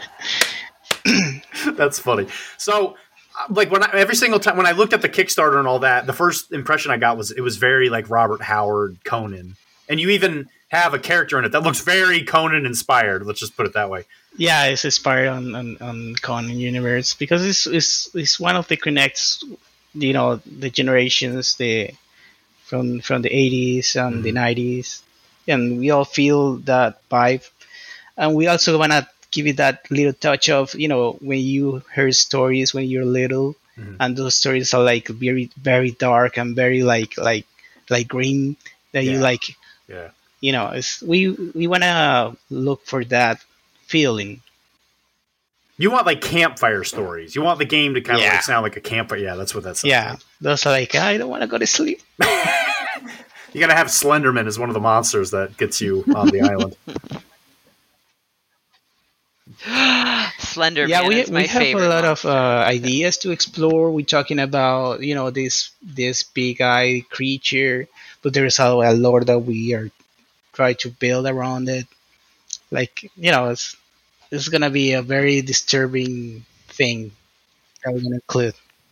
That's funny. So, uh, like when I, every single time when I looked at the Kickstarter and all that, the first impression I got was it was very like Robert Howard Conan, and you even have a character in it that looks very Conan inspired. Let's just put it that way. yeah, it's inspired on on, on Conan universe because it's, it's it's one of the connects, you know, the generations the from from the eighties and the nineties, and we all feel that vibe, and we also wanna give it that little touch of, you know, when you heard stories when you're little, Mhm. and those stories are like very very dark and very like like like green that you Yeah. like, Yeah. you know, it's, we we wanna look for that feeling. You want like campfire stories. You want the game to kind of Yeah. like sound like a campfire. Yeah, that's what that sounds Yeah, like. those are like, I don't want to go to sleep. You got to have Slenderman as one of the monsters that gets you on the island. Slender Yeah, Man we is my we have favorite a lot of monster. uh, ideas to explore. We're talking about you know this this big eye creature, but there's also a lore that we are trying to build around it. Like you know, it's it's gonna be a very disturbing thing that we're gonna include.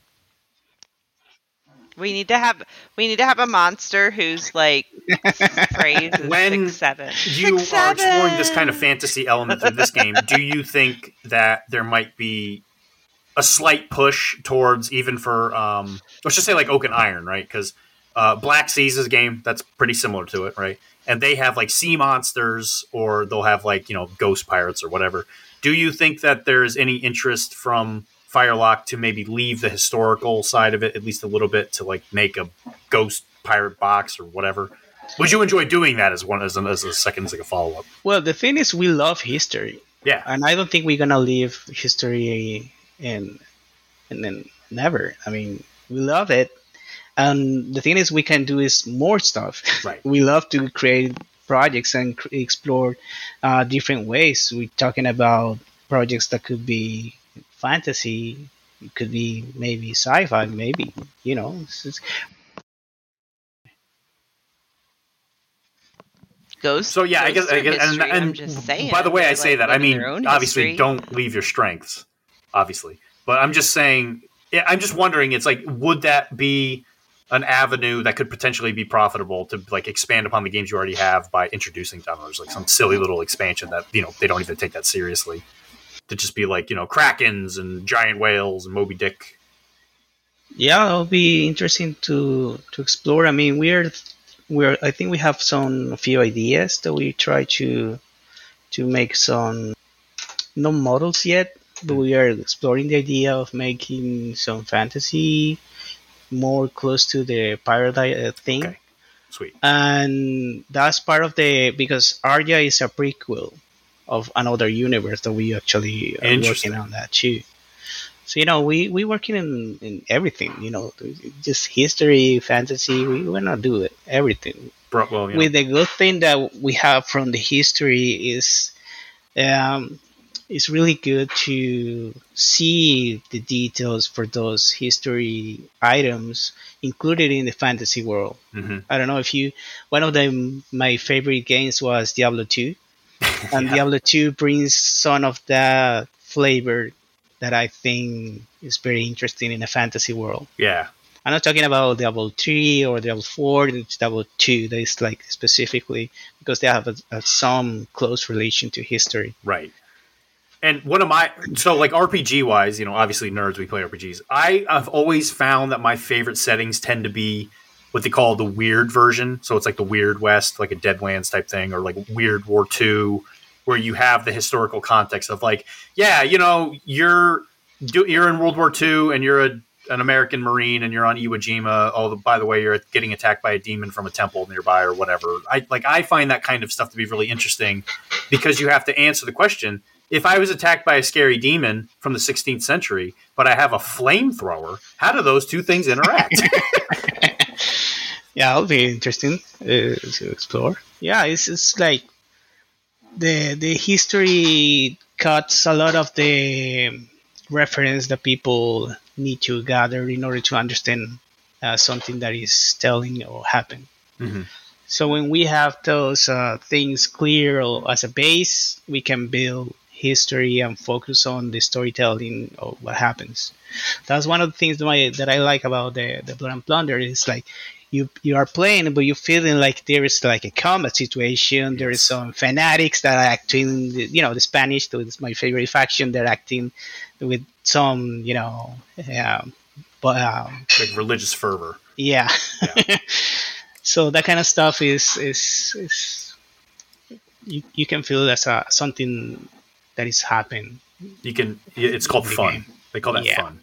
We need to have we need to have a monster whose like phrase is When six seven. you Six, are exploring this kind of seven! fantasy element through this game, do you think that there might be a slight push towards even for um, let's just say like Oak and Iron, right? Because uh, Black Seas is a game that's pretty similar to it, right? And they have like sea monsters, or they'll have like you know ghost pirates or whatever. Do you think that there's any interest from Firelock to maybe leave the historical side of it at least a little bit to like make a ghost pirate box or whatever? Would you enjoy doing that as one as, an, as a second as like a follow up? Well, the thing is, we love history, Yeah, and I don't think we're gonna leave history and and then never. I mean, we love it, and the thing is, we can do is more stuff. Right. We love to create projects and cr- explore uh, different ways. We're talking about projects that could be fantasy, it could be maybe sci-fi, maybe you know. It's, it's, Ghost. So yeah, I guess, ghosts I are guess and, history, and I'm just saying. by the way, I They, say like, that I live in mean their own obviously history. don't leave your strengths, obviously, but I'm just saying. yeah, I'm just wondering. It's like, would that be an avenue that could potentially be profitable to like expand upon the games you already have by introducing downloaders, like some silly little expansion that you know they don't even take that seriously, to just be like you know krakens and giant whales and Moby Dick. yeah, it'll be interesting to to explore. I mean, we're we're I think we have some few ideas that we try to to make some no models yet, but we are exploring the idea of making some fantasy more close to the pirate uh, thing. Okay. Sweet. And that's part of the because Arya is a prequel of another universe that we actually are Interesting. working on that too. So you know, we we working in, in everything. You know, just history, fantasy. We wanna do it everything. Bro, well, you know, With the good thing that we have from the history is, um, it's really good to see the details for those history items included in the fantasy world. mhm. I don't know if you. One of them, my favorite games was Diablo two, and Yeah. Diablo two brings some of that flavor that I think is very interesting in a fantasy world. yeah. I'm not talking about Diablo three or Diablo four, it's Diablo two that is like specifically because they have a, a, some close relation to history. Right. And one of my so like R P G wise, you know, obviously nerds we play R P Gs. I have always found that my favorite settings tend to be what they call the weird version. So it's like the Weird West, like a Deadlands type thing, or like Weird War Two, where you have the historical context of like, yeah, you know, you're you're in World War Two and you're a an American Marine and you're on Iwo Jima. Oh, the, by the way, you're getting attacked by a demon from a temple nearby or whatever. I like I find that kind of stuff to be really interesting because you have to answer the question. If I was attacked by a scary demon from the sixteenth century, but I have a flamethrower, how do those two things interact? Yeah, it'll be interesting uh, to explore. Yeah, it's, it's like the the history cuts a lot of the reference that people need to gather in order to understand uh, something that is telling or happened. Mhm. So when we have those uh, things clear or as a base, we can build history and focus on the storytelling of what happens. That's one of the things that, my, that I like about the, the Blood and Plunder. It's like you you are playing, but you're feeling like there is like a combat situation. There is some fanatics that are acting, you know, the Spanish, that's my favorite faction. They're acting with some, you know, um, but um, Like religious fervor. yeah. Yeah. So that kind of stuff is is is you, you can feel that's a, something that is happening. You can. It's called The fun. game. They call that Yeah. fun.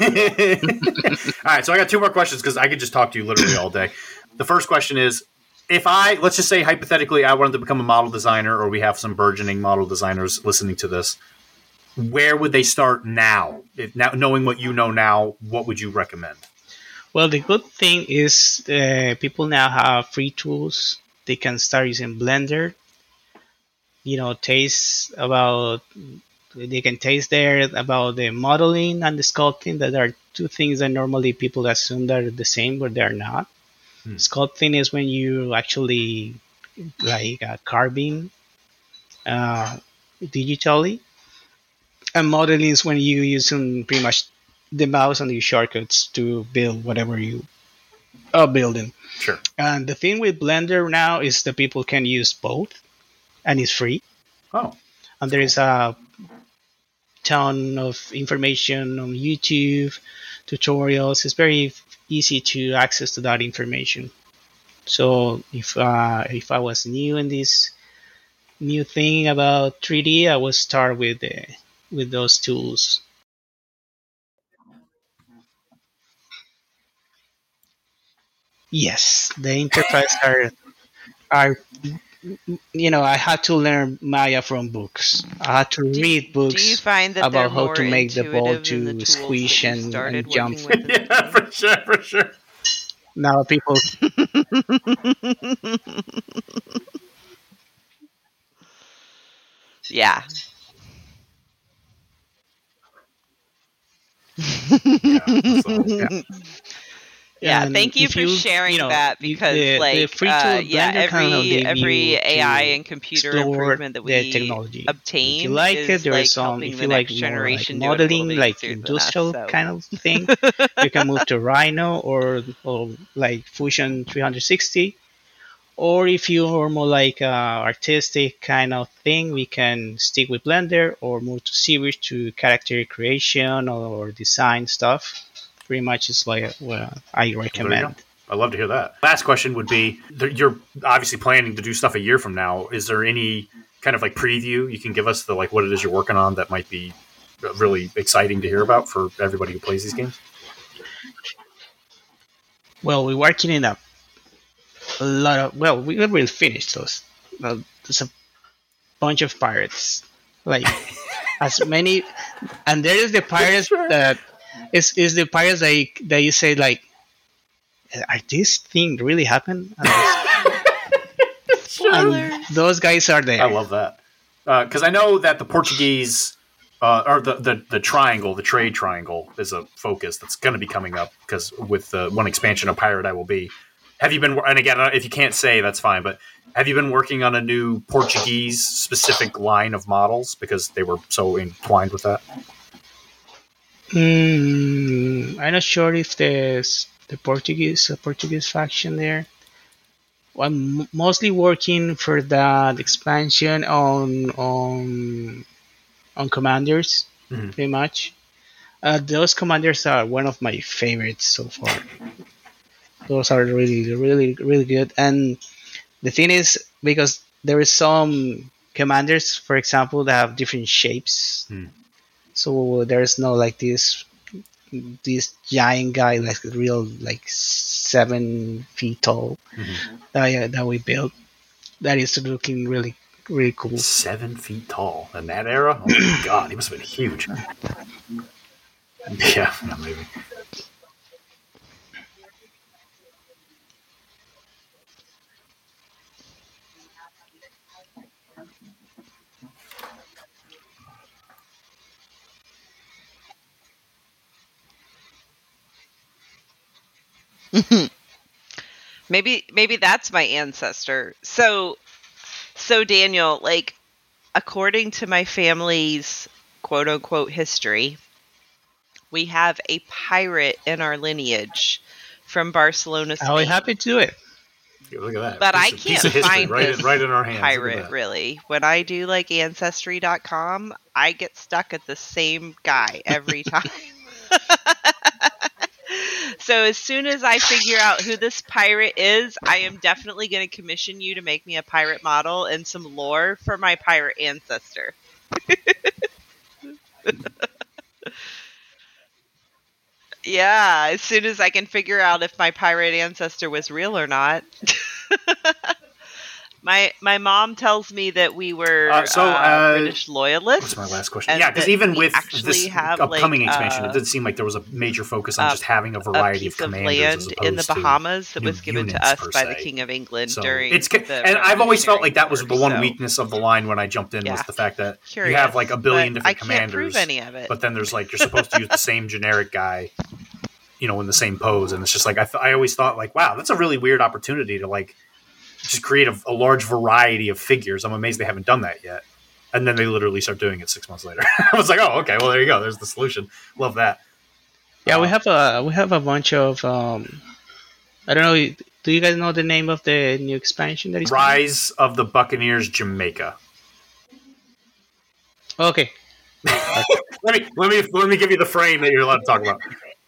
All right, so I got two more questions because I could just talk to you literally all day. The first question is, if I let's just say hypothetically I wanted to become a model designer, or we have some burgeoning model designers listening to this, where would they start now? If now knowing what you know now, what would you recommend? Well, the good thing is uh, people now have free tools. They can start using Blender. You know, taste about they can taste there about the modeling and the sculpting. That are two things that normally people assume that are the same, but they're not. Hmm. Sculpting is when you actually like uh, carving uh, digitally, and modeling is when you using pretty much the mouse and your shortcuts to build whatever you are building. Sure. And the thing with Blender now is that people can use both, and it's free. Oh. And there is a ton of information on YouTube, tutorials. It's very easy to access to that information. So if uh, if I was new in this new thing about three D, I would start with the, with those tools. Yes, the interface are are you know, I had to learn Maya from books. I had to Do, read do you books find that they're about how more to make the ball intuitive than the to tools squish that you and, started and jump. working with? in the Yeah, beginning? for sure, for sure. Now people, Yeah. Yeah. So, yeah. Yeah, And thank you if for you- sharing you know, that you- because, the- the like, free uh, tool yeah, Blender kind of every gave every you A I to and computer explore improvement that the we technology. obtain If you like is it, there like is some. helping If the you like next more like generation do it a little modeling, bit like easier than us. industrial So. kind of thing, you can move to Rhino or or like Fusion three sixty. Or if you're more like uh, artistic kind of thing, we can stick with Blender or move to Civil to character creation or design stuff. Pretty much is like what I there you recommend. go. I'd love to hear that. Last question would be: there- you're obviously planning to do stuff a year from now. Is there any kind of like preview you can give us, the like what it is you're working on that might be really exciting to hear about for everybody who plays these games? Well, we're working in a, a lot of. Well, we will finish those. Uh, there's a bunch of pirates, like as many, and there is the pirates Sure. that is is the pirates that you, that you say like, are this thing really happen? And, and those guys are there. I love that because I know that the Portuguese uh, or the, the the triangle, the trade triangle, is a focus that's going to be coming up because with the one expansion of Pirate I Will Be. Have you been? And again, if you can't say, that's fine. But have you been working on a new Portuguese specific line of models because they were so entwined with that? Mm, I'm not sure if there's the Portuguese a Portuguese faction there. I'm m- mostly working for that expansion on on on commanders, Mhm. pretty much. Uh, those commanders are one of my favorites so far. Those are really, really, really good. And the thing is, because there is some commanders, for example, that have different shapes. Hmm. So there's no like this this giant guy, like real like seven feet tall Mhm. that, that we built. That is looking really, really cool. Seven feet tall in that era. Oh my god, he must have been huge. Yeah, yeah, maybe. Maybe maybe that's my ancestor. So so Daniel, like according to my family's quote unquote history, we have a pirate in our lineage from Barcelona, Spain. I'll be happy to do it. Yeah, look at that. But piece I of, can't piece of history find right, this in, right in our hands. Look at pirate that. really. When I do like ancestry dot com, I get stuck at the same guy every time. So as soon as I figure out who this pirate is, I am definitely going to commission you to make me a pirate model and some lore for my pirate ancestor. Yeah, as soon as I can figure out if my pirate ancestor was real or not. My my mom tells me that we were Uh, so, uh, uh, British loyalists. What's my last question? and Yeah, because that even we with actually this have, upcoming like, expansion, uh, it didn't seem like there was a major focus on uh, just having a a variety piece of of commanders land as in the opposed to Bahamas that new was given to units, us per by the se. King of England So during it's the and I've always felt Revolutionary like that was the War, one so weakness of the line when I jumped in was Yeah. the fact that you curious, have like a billion but different I can't commanders, prove any of it. but then there's like you're supposed to use the same generic guy, you know, in the same pose, and it's just like I, th- I always thought like, wow, that's a really weird opportunity to like just create a, a large variety of figures. I'm amazed they haven't done that yet. And then they literally start doing it six months later. I was like, oh, okay, well there you go. There's the solution. Love that. Yeah, we Uh, have a we have a bunch of um, I don't know. Do you guys know the name of the new expansion that is coming? Rise of the Buccaneers Jamaica. Okay. Let me let me let me give you the frame that you're allowed to talk about.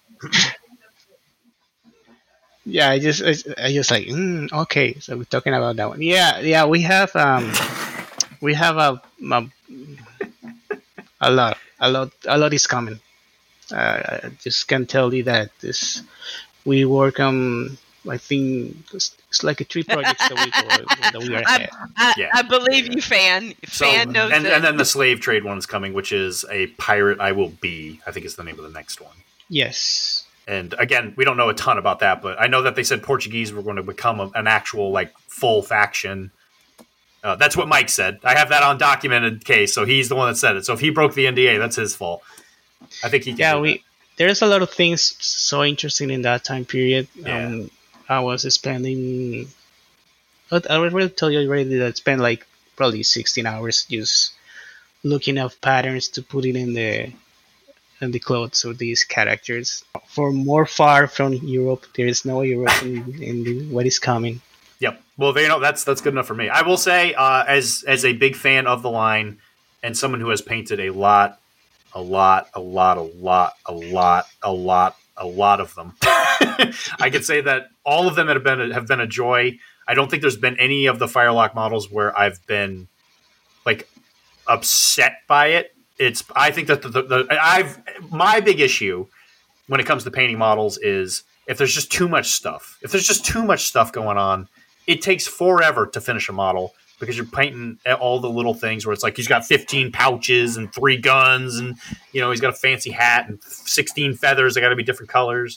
Yeah, I just I, I just like mm, okay. So we're talking about that one. Yeah, yeah. We have um, we have a a, a lot, a lot, a lot is coming. Uh, I just can tell you that this we work on. I think it's, it's like a three projects that we go, that we are I, ahead. I, Yeah. I believe you, fan. So, Fan knows and, it. and then the slave trade one's coming, which is a pirate I will be. I think is the name of the next one. Yes. And again, we don't know a ton about that, but I know that they said Portuguese were going to become a, an actual like full faction. Uh, that's what Mike said. I have that on documented case, so he's the one that said it. So if he broke the N D A, that's his fault. I think he can Yeah, do we there's a lot of things so interesting in that time period. Yeah. Um, I was spending. I I already tell you already that I spent like probably sixteen hours just looking up patterns to put it in the in the clothes of these characters. For more far from Europe, there is no Europe in, in the, what is coming. Yep. Well, they know that's that's good enough for me. I will say, uh, as as a big fan of the line and someone who has painted a lot, a lot, a lot, a lot, a lot, a lot, a lot of them, I could say that all of them have been a, have been a joy. I don't think there's been any of the Firelock models where I've been like upset by it. It's I think that the, the, the I've my big issue when it comes to painting models is if there's just too much stuff. If there's just too much stuff going on, it takes forever to finish a model because you're painting all the little things where it's like he's got fifteen pouches and three guns and you know he's got a fancy hat and sixteen feathers that got to be different colors.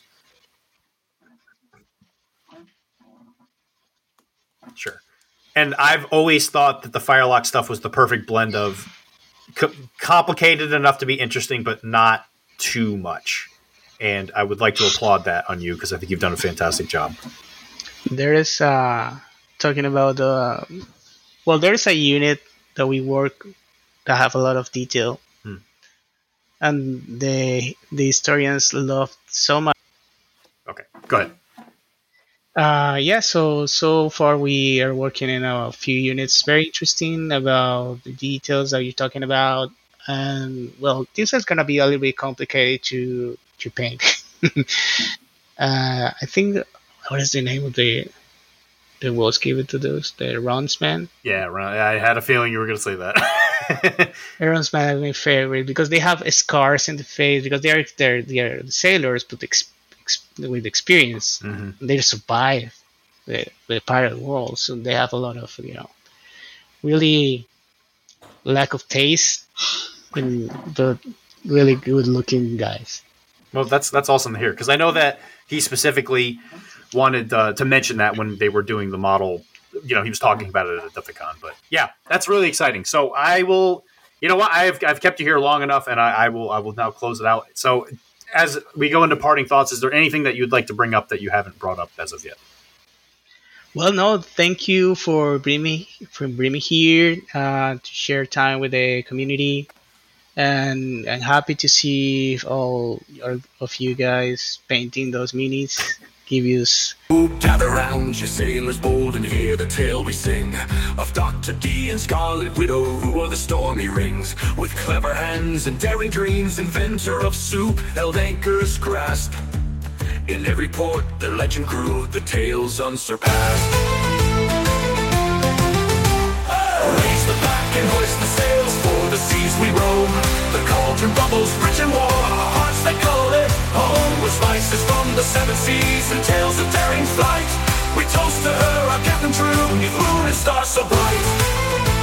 Sure. And I've always thought that the Firelock stuff was the perfect blend of co- complicated enough to be interesting, but not too much. And I would like to applaud that on you because I think you've done a fantastic job. There is uh, talking about the well, there is a unit that we work that have a lot of detail, Hmm. and the the historians love so much. Okay, go ahead. Uh, yeah, so so far we are working in a few units. Very interesting about the details that you're talking about, and well, this is gonna be a little bit complicated to to paint. uh, I think what is the name of the the was given to those the Ronsman? Yeah, right. I had a feeling you were going to say that. Aaron's my my favorite because they have scars in the face because they're they're they're sailors but ex, ex, with experience. Mm-hmm. They survive the, the pirate world, so they have a lot of you know really lack of taste and the really good looking guys. Well, that's that's awesome to hear because I know that he specifically wanted uh, to mention that when they were doing the model. You know, he was talking about it at Adepticon, but yeah, that's really exciting. So I will, you know what, I've I've kept you here long enough, and I, I will I will now close it out. So as we go into parting thoughts, is there anything that you'd like to bring up that you haven't brought up as of yet? Well, no, thank you for bringing me for bringing me here uh, to share time with the community, and and happy to see all of you guys painting those minis. Give you Gather round, you sailors bold, and hear the tale we sing of Doctor D and Scarlet Widow, who are the stormy rings. With clever hands and daring dreams, inventor of soup, held anchors grasp. In every port, their legend grew, the tales unsurpassed. Raise the flag and hoist the sails, for the seas we roam. The cauldron bubbles, rich and warm, our hearts they call it home. With spices from the seven seas and tales of daring flight, We toast to her, our Captain True, new moon and stars so bright.